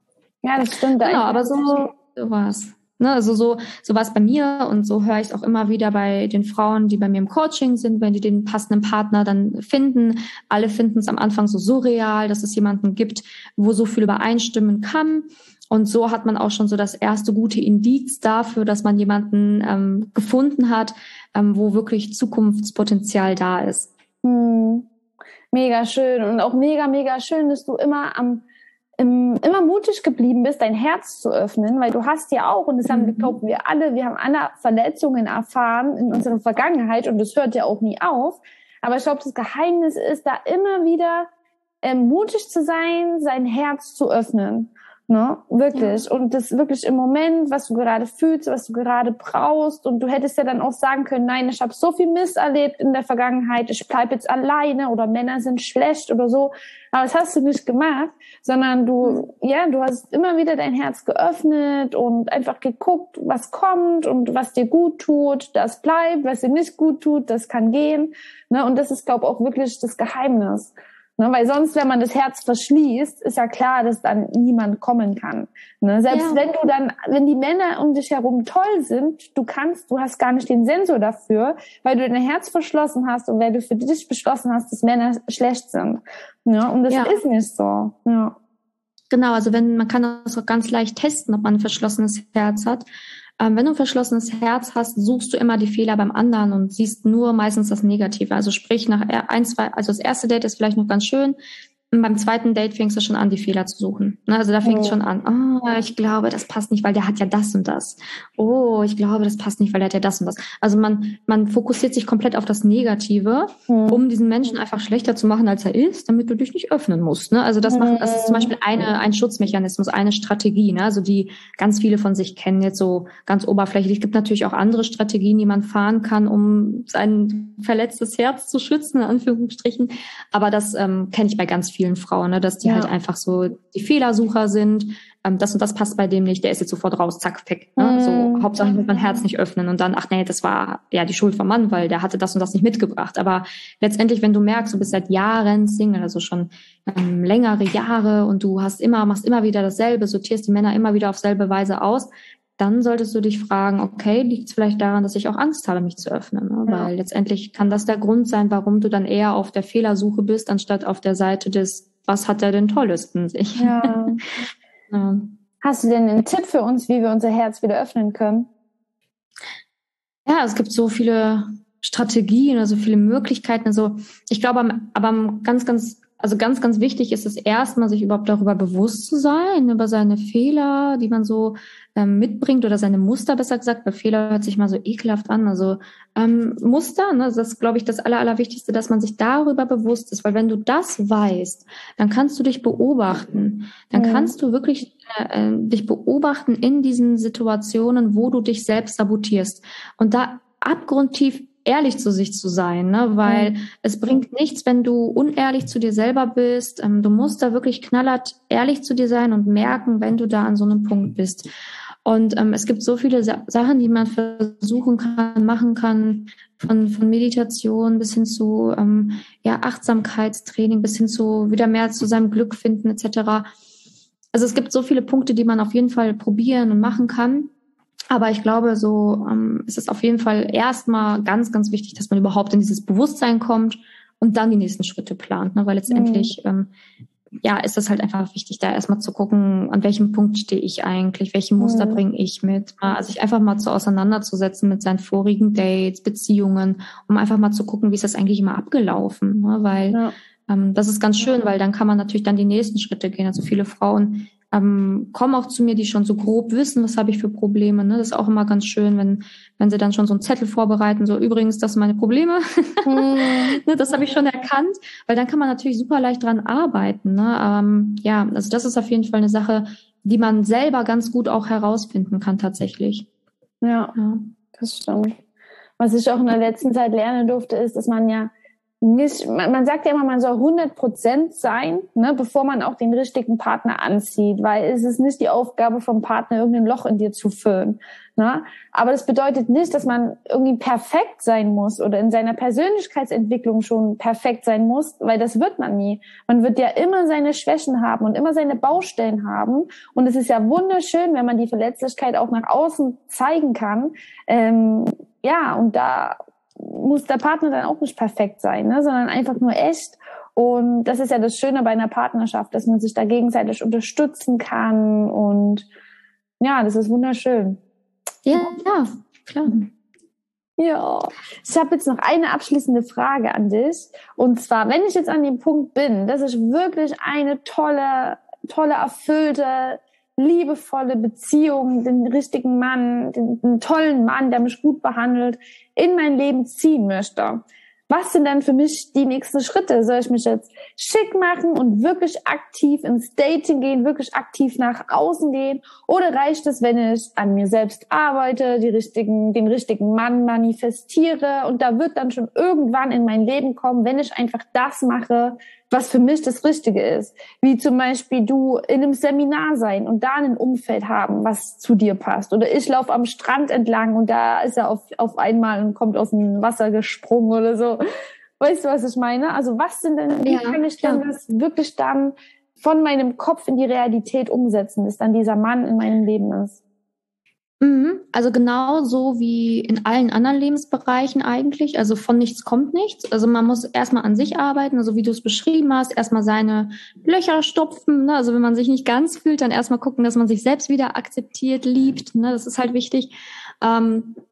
das stimmt. Genau, aber so war's. Ne, also so war es bei mir und so höre ich es auch immer wieder bei den Frauen, die bei mir im Coaching sind, wenn die den passenden Partner dann finden. Alle finden es am Anfang so surreal, dass es jemanden gibt, wo so viel übereinstimmen kann. Und so hat man auch schon so das erste gute Indiz dafür, dass man jemanden gefunden hat, wo wirklich Zukunftspotenzial da ist. Mega schön und auch mega, mega schön, dass du immer mutig geblieben bist, dein Herz zu öffnen, weil du hast ja auch, und das haben, glauben wir alle, wir haben alle Verletzungen erfahren in unserer Vergangenheit und das hört ja auch nie auf. Aber ich glaube, das Geheimnis ist, da immer wieder mutig zu sein, sein Herz zu öffnen. Ne? Wirklich. Ja. Und das wirklich im Moment, was du gerade fühlst, was du gerade brauchst. Und du hättest ja dann auch sagen können, nein, ich habe so viel Mist erlebt in der Vergangenheit, ich bleib jetzt alleine oder Männer sind schlecht oder so. Aber das hast du nicht gemacht, sondern du hast immer wieder dein Herz geöffnet und einfach geguckt, was kommt und was dir gut tut, das bleibt, was dir nicht gut tut, das kann gehen. Ne? Und das ist, glaube ich, auch wirklich das Geheimnis. Ne, weil sonst, wenn man das Herz verschließt, ist ja klar, dass dann niemand kommen kann. Ne, selbst wenn die Männer um dich herum toll sind, du hast gar nicht den Sensor dafür, weil du dein Herz verschlossen hast und weil du für dich beschlossen hast, dass Männer schlecht sind. Ne, und das ist nicht so. Ja. Genau, also man kann das auch ganz leicht testen, ob man ein verschlossenes Herz hat. Wenn du ein verschlossenes Herz hast, suchst du immer die Fehler beim anderen und siehst nur meistens das Negative. Also sprich, nach 1, 2, also das erste Date ist vielleicht noch ganz schön. Und beim zweiten Date fängst du schon an, die Fehler zu suchen. Ne? Also da fängt es schon an. Oh, ich glaube, das passt nicht, weil der hat ja das und das. Oh, ich glaube, das passt nicht, weil der hat ja das und das. Also man fokussiert sich komplett auf das Negative, um diesen Menschen einfach schlechter zu machen, als er ist, damit du dich nicht öffnen musst. Ne? Also das ist zum Beispiel ein Schutzmechanismus, eine Strategie, ne? Also die ganz viele von sich kennen, jetzt so ganz oberflächlich. Es gibt natürlich auch andere Strategien, die man fahren kann, um sein verletztes Herz zu schützen, in Anführungsstrichen. Aber das kenne ich bei ganz vielen Frauen, ne, dass die halt einfach so die Fehlersucher sind. Das und das passt bei dem nicht, der ist jetzt sofort raus, zack, weg. Ne? So, Hauptsache ich muss mein Herz nicht öffnen und dann, ach nee, das war ja die Schuld vom Mann, weil der hatte das und das nicht mitgebracht. Aber letztendlich, wenn du merkst, du bist seit Jahren Single, also schon längere Jahre und du machst immer wieder dasselbe, sortierst die Männer immer wieder auf selbe Weise aus, dann solltest du dich fragen, okay, liegt es vielleicht daran, dass ich auch Angst habe, mich zu öffnen? Ne? Ja. Weil letztendlich kann das der Grund sein, warum du dann eher auf der Fehlersuche bist, anstatt auf der Seite des, was hat er denn Tolles in sich? Ja. Ja. Hast du denn einen Tipp für uns, wie wir unser Herz wieder öffnen können? Ja, es gibt so viele Strategien, also viele Möglichkeiten. Also ich glaube, aber ganz wichtig ist es erstmal, sich überhaupt darüber bewusst zu sein, über seine Fehler, die man so mitbringt oder seine Muster, besser gesagt, weil Fehler hört sich mal so ekelhaft an. Also Muster, ne, das ist, glaube ich, das Allerwichtigste, dass man sich darüber bewusst ist, weil wenn du das weißt, dann kannst du dich beobachten. Dann kannst du wirklich dich beobachten in diesen Situationen, wo du dich selbst sabotierst. Und da abgrundtief ehrlich zu sich zu sein, ne? Weil es bringt nichts, wenn du unehrlich zu dir selber bist. Du musst da wirklich knallhart ehrlich zu dir sein und merken, wenn du da an so einem Punkt bist. Und es gibt so viele Sachen, die man versuchen kann, machen kann, von Meditation bis hin zu Achtsamkeitstraining, bis hin zu wieder mehr zu seinem Glück finden etc. Also es gibt so viele Punkte, die man auf jeden Fall probieren und machen kann. Aber ich glaube, so ist es auf jeden Fall erstmal ganz, ganz wichtig, dass man überhaupt in dieses Bewusstsein kommt und dann die nächsten Schritte plant. Ne? Weil letztendlich ist das halt einfach wichtig, da erstmal zu gucken, an welchem Punkt stehe ich eigentlich, welche Muster bringe ich mit. Also sich einfach mal auseinanderzusetzen mit seinen vorigen Dates, Beziehungen, um einfach mal zu gucken, wie ist das eigentlich immer abgelaufen. Ne? Weil das ist ganz schön, weil dann kann man natürlich dann die nächsten Schritte gehen. Also viele Frauen kommen auch zu mir, die schon so grob wissen, was habe ich für Probleme. Ne? Das ist auch immer ganz schön, wenn sie dann schon so einen Zettel vorbereiten, so übrigens, das sind meine Probleme. Ne, das habe ich schon erkannt, weil dann kann man natürlich super leicht dran arbeiten. Ne? Also das ist auf jeden Fall eine Sache, die man selber ganz gut auch herausfinden kann tatsächlich. Ja, das stimmt. Was ich auch in der letzten Zeit lernen durfte, ist, dass man ja nicht, man sagt ja immer, man soll 100% sein, ne, bevor man auch den richtigen Partner anzieht, weil es ist nicht die Aufgabe vom Partner, irgendein Loch in dir zu füllen. Ne? Aber das bedeutet nicht, dass man irgendwie perfekt sein muss oder in seiner Persönlichkeitsentwicklung schon perfekt sein muss, weil das wird man nie. Man wird ja immer seine Schwächen haben und immer seine Baustellen haben. Und es ist ja wunderschön, wenn man die Verletzlichkeit auch nach außen zeigen kann. Und da muss der Partner dann auch nicht perfekt sein, ne, sondern einfach nur echt. Und das ist ja das Schöne bei einer Partnerschaft, dass man sich da gegenseitig unterstützen kann. Und ja, das ist wunderschön. Ja, klar. Ja, ich habe jetzt noch eine abschließende Frage an dich. Und zwar, wenn ich jetzt an dem Punkt bin, dass ich wirklich eine tolle, erfüllte, liebevolle Beziehung, den richtigen Mann, den tollen Mann, der mich gut behandelt, in mein Leben ziehen möchte. Was sind denn für mich die nächsten Schritte? Soll ich mich jetzt schick machen und wirklich aktiv ins Dating gehen, wirklich aktiv nach außen gehen? Oder reicht es, wenn ich an mir selbst arbeite, den richtigen Mann manifestiere und da wird dann schon irgendwann in mein Leben kommen, wenn ich einfach das mache, was für mich das Richtige ist. Wie zum Beispiel du in einem Seminar sein und da ein Umfeld haben, was zu dir passt. Oder ich laufe am Strand entlang und da ist er auf einmal und kommt aus dem Wasser gesprungen oder so. Weißt du, was ich meine? Also was sind denn, wie kann ich denn das wirklich dann von meinem Kopf in die Realität umsetzen, bis dann dieser Mann in meinem Leben ist? Also genauso wie in allen anderen Lebensbereichen eigentlich. Also von nichts kommt nichts. Also man muss erstmal an sich arbeiten, also wie du es beschrieben hast, erstmal seine Löcher stopfen. Ne? Also wenn man sich nicht ganz fühlt, dann erstmal gucken, dass man sich selbst wieder akzeptiert, liebt. Ne? Das ist halt wichtig.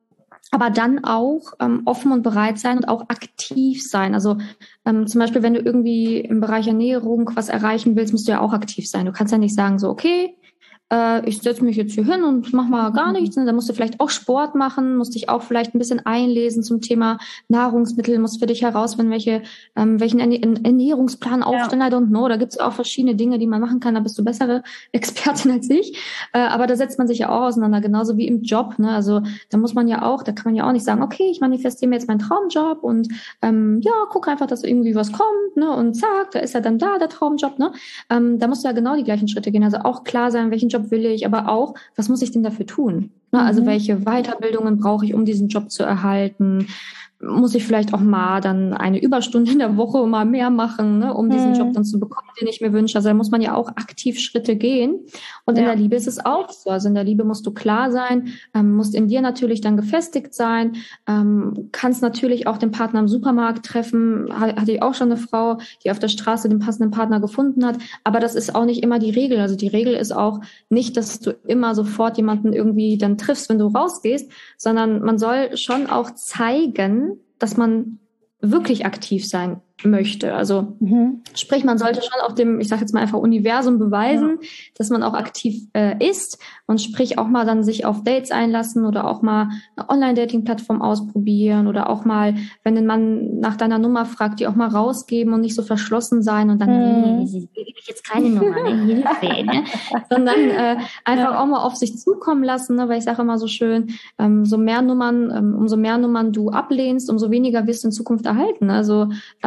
aber dann auch offen und bereit sein und auch aktiv sein. Also zum Beispiel, wenn du irgendwie im Bereich Ernährung was erreichen willst, musst du ja auch aktiv sein. Du kannst ja nicht sagen so, okay, ich setze mich jetzt hier hin und mach mal gar nichts. Da musst du vielleicht auch Sport machen, musst dich auch vielleicht ein bisschen einlesen zum Thema Nahrungsmittel, musst für dich herausfinden, welchen Ernährungsplan aufstellen, I don't know. Da gibt es auch verschiedene Dinge, die man machen kann. Da bist du bessere Expertin als ich. Aber da setzt man sich ja auch auseinander, genauso wie im Job. Ne? Also da kann man ja auch nicht sagen, okay, ich manifestiere mir jetzt meinen Traumjob und guck einfach, dass irgendwie was kommt, ne? Und zack, da ist ja dann da der Traumjob. Ne? Da musst du ja genau die gleichen Schritte gehen. Also auch klar sein, welchen Job will ich, aber auch, was muss ich denn dafür tun? Also welche Weiterbildungen brauche ich, um diesen Job zu erhalten? Muss ich vielleicht auch mal dann eine Überstunde in der Woche mal mehr machen, ne, um diesen Job dann zu bekommen, den ich mir wünsche. Also da muss man ja auch aktiv Schritte gehen. Und in der Liebe ist es auch so. Also in der Liebe musst du klar sein, musst in dir natürlich dann gefestigt sein, kannst natürlich auch den Partner im Supermarkt treffen. Hatte ich auch schon eine Frau, die auf der Straße den passenden Partner gefunden hat. Aber das ist auch nicht immer die Regel. Also die Regel ist auch nicht, dass du immer sofort jemanden irgendwie dann triffst, wenn du rausgehst, sondern man soll schon auch zeigen, dass man wirklich aktiv sein möchte. Also sprich, man sollte schon auch dem, ich sage jetzt mal einfach Universum beweisen, dass man auch aktiv ist und sprich auch mal dann sich auf Dates einlassen oder auch mal eine Online-Dating-Plattform ausprobieren oder auch mal, wenn ein Mann nach deiner Nummer fragt, die auch mal rausgeben und nicht so verschlossen sein und dann, nee, ich gebe jetzt keine Nummer, Hilfe, ne? Sondern einfach auch mal auf sich zukommen lassen, ne? Weil ich sage immer so schön, umso mehr Nummern du ablehnst, umso weniger wirst du in Zukunft erhalten. Also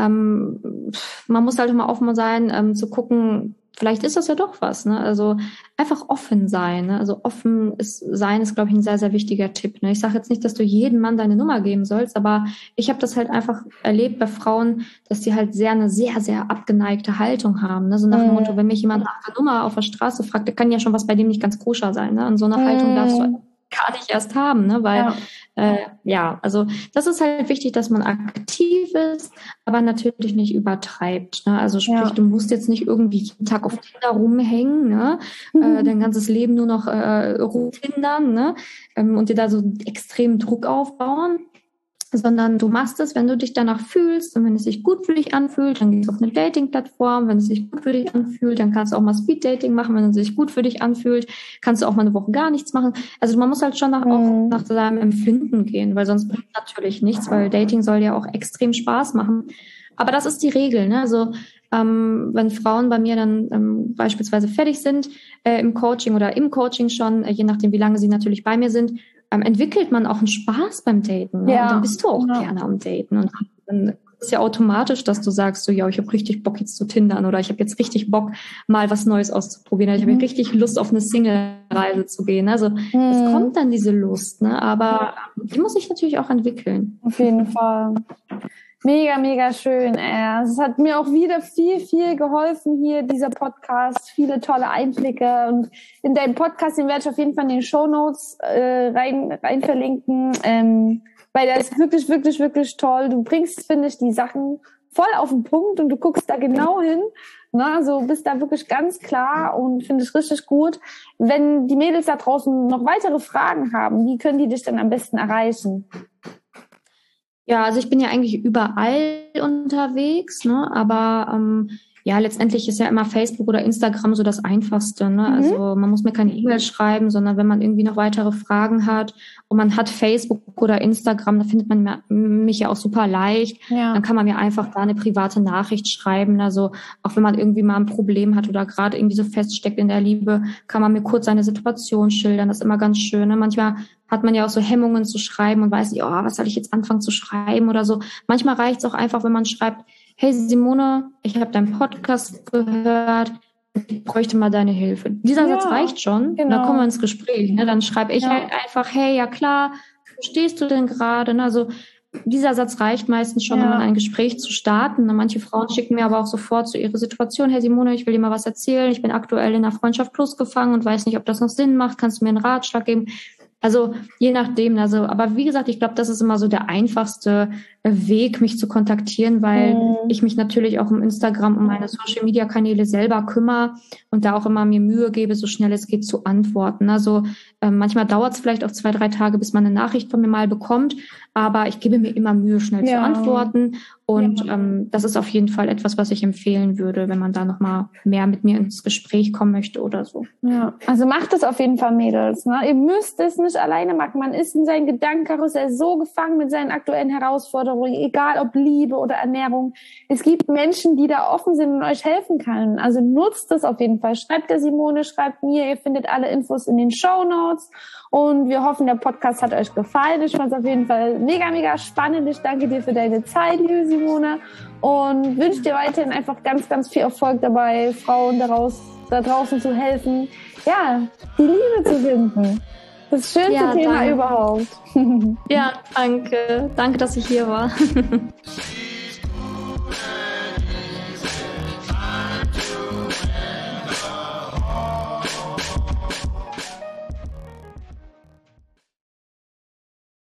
man muss halt immer offen sein, zu gucken, vielleicht ist das ja doch was. Ne? Also einfach offen sein. Ne? Also offen sein ist, glaube ich, ein sehr, sehr wichtiger Tipp. Ne? Ich sage jetzt nicht, dass du jedem Mann deine Nummer geben sollst, aber ich habe das halt einfach erlebt bei Frauen, dass die halt eine sehr, sehr abgeneigte Haltung haben. Ne? So nach dem Motto, wenn mich jemand nach der Nummer auf der Straße fragt, da kann ja schon was bei dem nicht ganz koscher sein. Ne? Und so eine Haltung darfst du gar nicht erst haben, ne? Weil also das ist halt wichtig, dass man aktiv ist, aber natürlich nicht übertreibt. Ne? Also sprich, du musst jetzt nicht irgendwie jeden Tag auf Tinder rumhängen, ne? Dein ganzes Leben nur noch rumtindern, ne? Und dir da so extremen Druck aufbauen. Sondern du machst es, wenn du dich danach fühlst und wenn es sich gut für dich anfühlt, dann gehst du auf eine Dating-Plattform. Wenn es sich gut für dich anfühlt, dann kannst du auch mal Speed-Dating machen. Wenn es sich gut für dich anfühlt, kannst du auch mal eine Woche gar nichts machen. Also man muss halt schon auch nach seinem Empfinden gehen, weil sonst bringt natürlich nichts, weil Dating soll ja auch extrem Spaß machen. Aber das ist die Regel, ne? Also wenn Frauen bei mir dann beispielsweise fertig sind im Coaching oder im Coaching schon, je nachdem, wie lange sie natürlich bei mir sind, entwickelt man auch einen Spaß beim Daten. Ne? Und dann bist du auch gerne am Daten. Und dann ist ja automatisch, dass du sagst, so, ja, ich habe richtig Bock jetzt zu tindern oder ich habe jetzt richtig Bock, mal was Neues auszuprobieren. Ich habe richtig Lust, auf eine Single-Reise zu gehen. Also es kommt dann diese Lust, ne? Aber die muss sich natürlich auch entwickeln. Auf jeden Fall. Mega, mega schön. Es hat mir auch wieder viel, viel geholfen hier, dieser Podcast. Viele tolle Einblicke. Und in deinem Podcast, den werde ich auf jeden Fall in den Shownotes rein verlinken. Weil der ist wirklich, wirklich, wirklich toll. Du bringst, finde ich, die Sachen voll auf den Punkt und du guckst da genau hin. Na, so bist da wirklich ganz klar und finde ich richtig gut. Wenn die Mädels da draußen noch weitere Fragen haben, wie können die dich denn am besten erreichen? Ja, also ich bin ja eigentlich überall unterwegs, ne? Aber letztendlich ist ja immer Facebook oder Instagram so das Einfachste, ne? Also man muss mir keine E-Mail schreiben, sondern wenn man irgendwie noch weitere Fragen hat und man hat Facebook oder Instagram, da findet man mich ja auch super leicht. Ja. Dann kann man mir einfach da eine private Nachricht schreiben. Also auch wenn man irgendwie mal ein Problem hat oder gerade irgendwie so feststeckt in der Liebe, kann man mir kurz seine Situation schildern. Das ist immer ganz schön, ne? Manchmal hat man ja auch so Hemmungen zu schreiben und weiß nicht, was soll ich jetzt anfangen zu schreiben oder so. Manchmal reicht es auch einfach, wenn man schreibt, hey Simone, ich habe deinen Podcast gehört, ich bräuchte mal deine Hilfe. Dieser Satz reicht schon, genau. Dann kommen wir ins Gespräch. Ne? Dann schreibe ich halt einfach, hey, ja klar, wo stehst du denn gerade? Ne? Also dieser Satz reicht meistens schon, um ein Gespräch zu starten. Manche Frauen schicken mir aber auch sofort so ihre Situation, hey Simone, ich will dir mal was erzählen, ich bin aktuell in einer Freundschaft Plus gefangen und weiß nicht, ob das noch Sinn macht, kannst du mir einen Ratschlag geben? Also je nachdem, aber wie gesagt, ich glaube, das ist immer so der einfachste Weg, mich zu kontaktieren, weil ich mich natürlich auch um Instagram, um meine Social-Media-Kanäle selber kümmere und da auch immer mir Mühe gebe, so schnell es geht zu antworten. Also manchmal dauert es vielleicht auch 2-3 Tage, bis man eine Nachricht von mir mal bekommt, aber ich gebe mir immer Mühe, schnell zu antworten. Und das ist auf jeden Fall etwas, was ich empfehlen würde, wenn man da nochmal mehr mit mir ins Gespräch kommen möchte oder so. Ja, also macht es auf jeden Fall, Mädels. Ne? Ihr müsst es nicht alleine machen. Man ist in seinen Gedankenkarussell so gefangen mit seinen aktuellen Herausforderungen, egal ob Liebe oder Ernährung. Es gibt Menschen, die da offen sind und euch helfen können. Also nutzt es auf jeden Fall. Schreibt der Simone, schreibt mir. Ihr findet alle Infos in den Shownotes. Und wir hoffen, der Podcast hat euch gefallen. Ich fand es auf jeden Fall mega, mega spannend. Ich danke dir für deine Zeit, liebe Simone. Und wünsche dir weiterhin einfach ganz, ganz viel Erfolg dabei, Frauen da draußen zu helfen, ja, die Liebe zu finden. Das schönste Thema überhaupt. Ja, danke. Danke, dass ich hier war.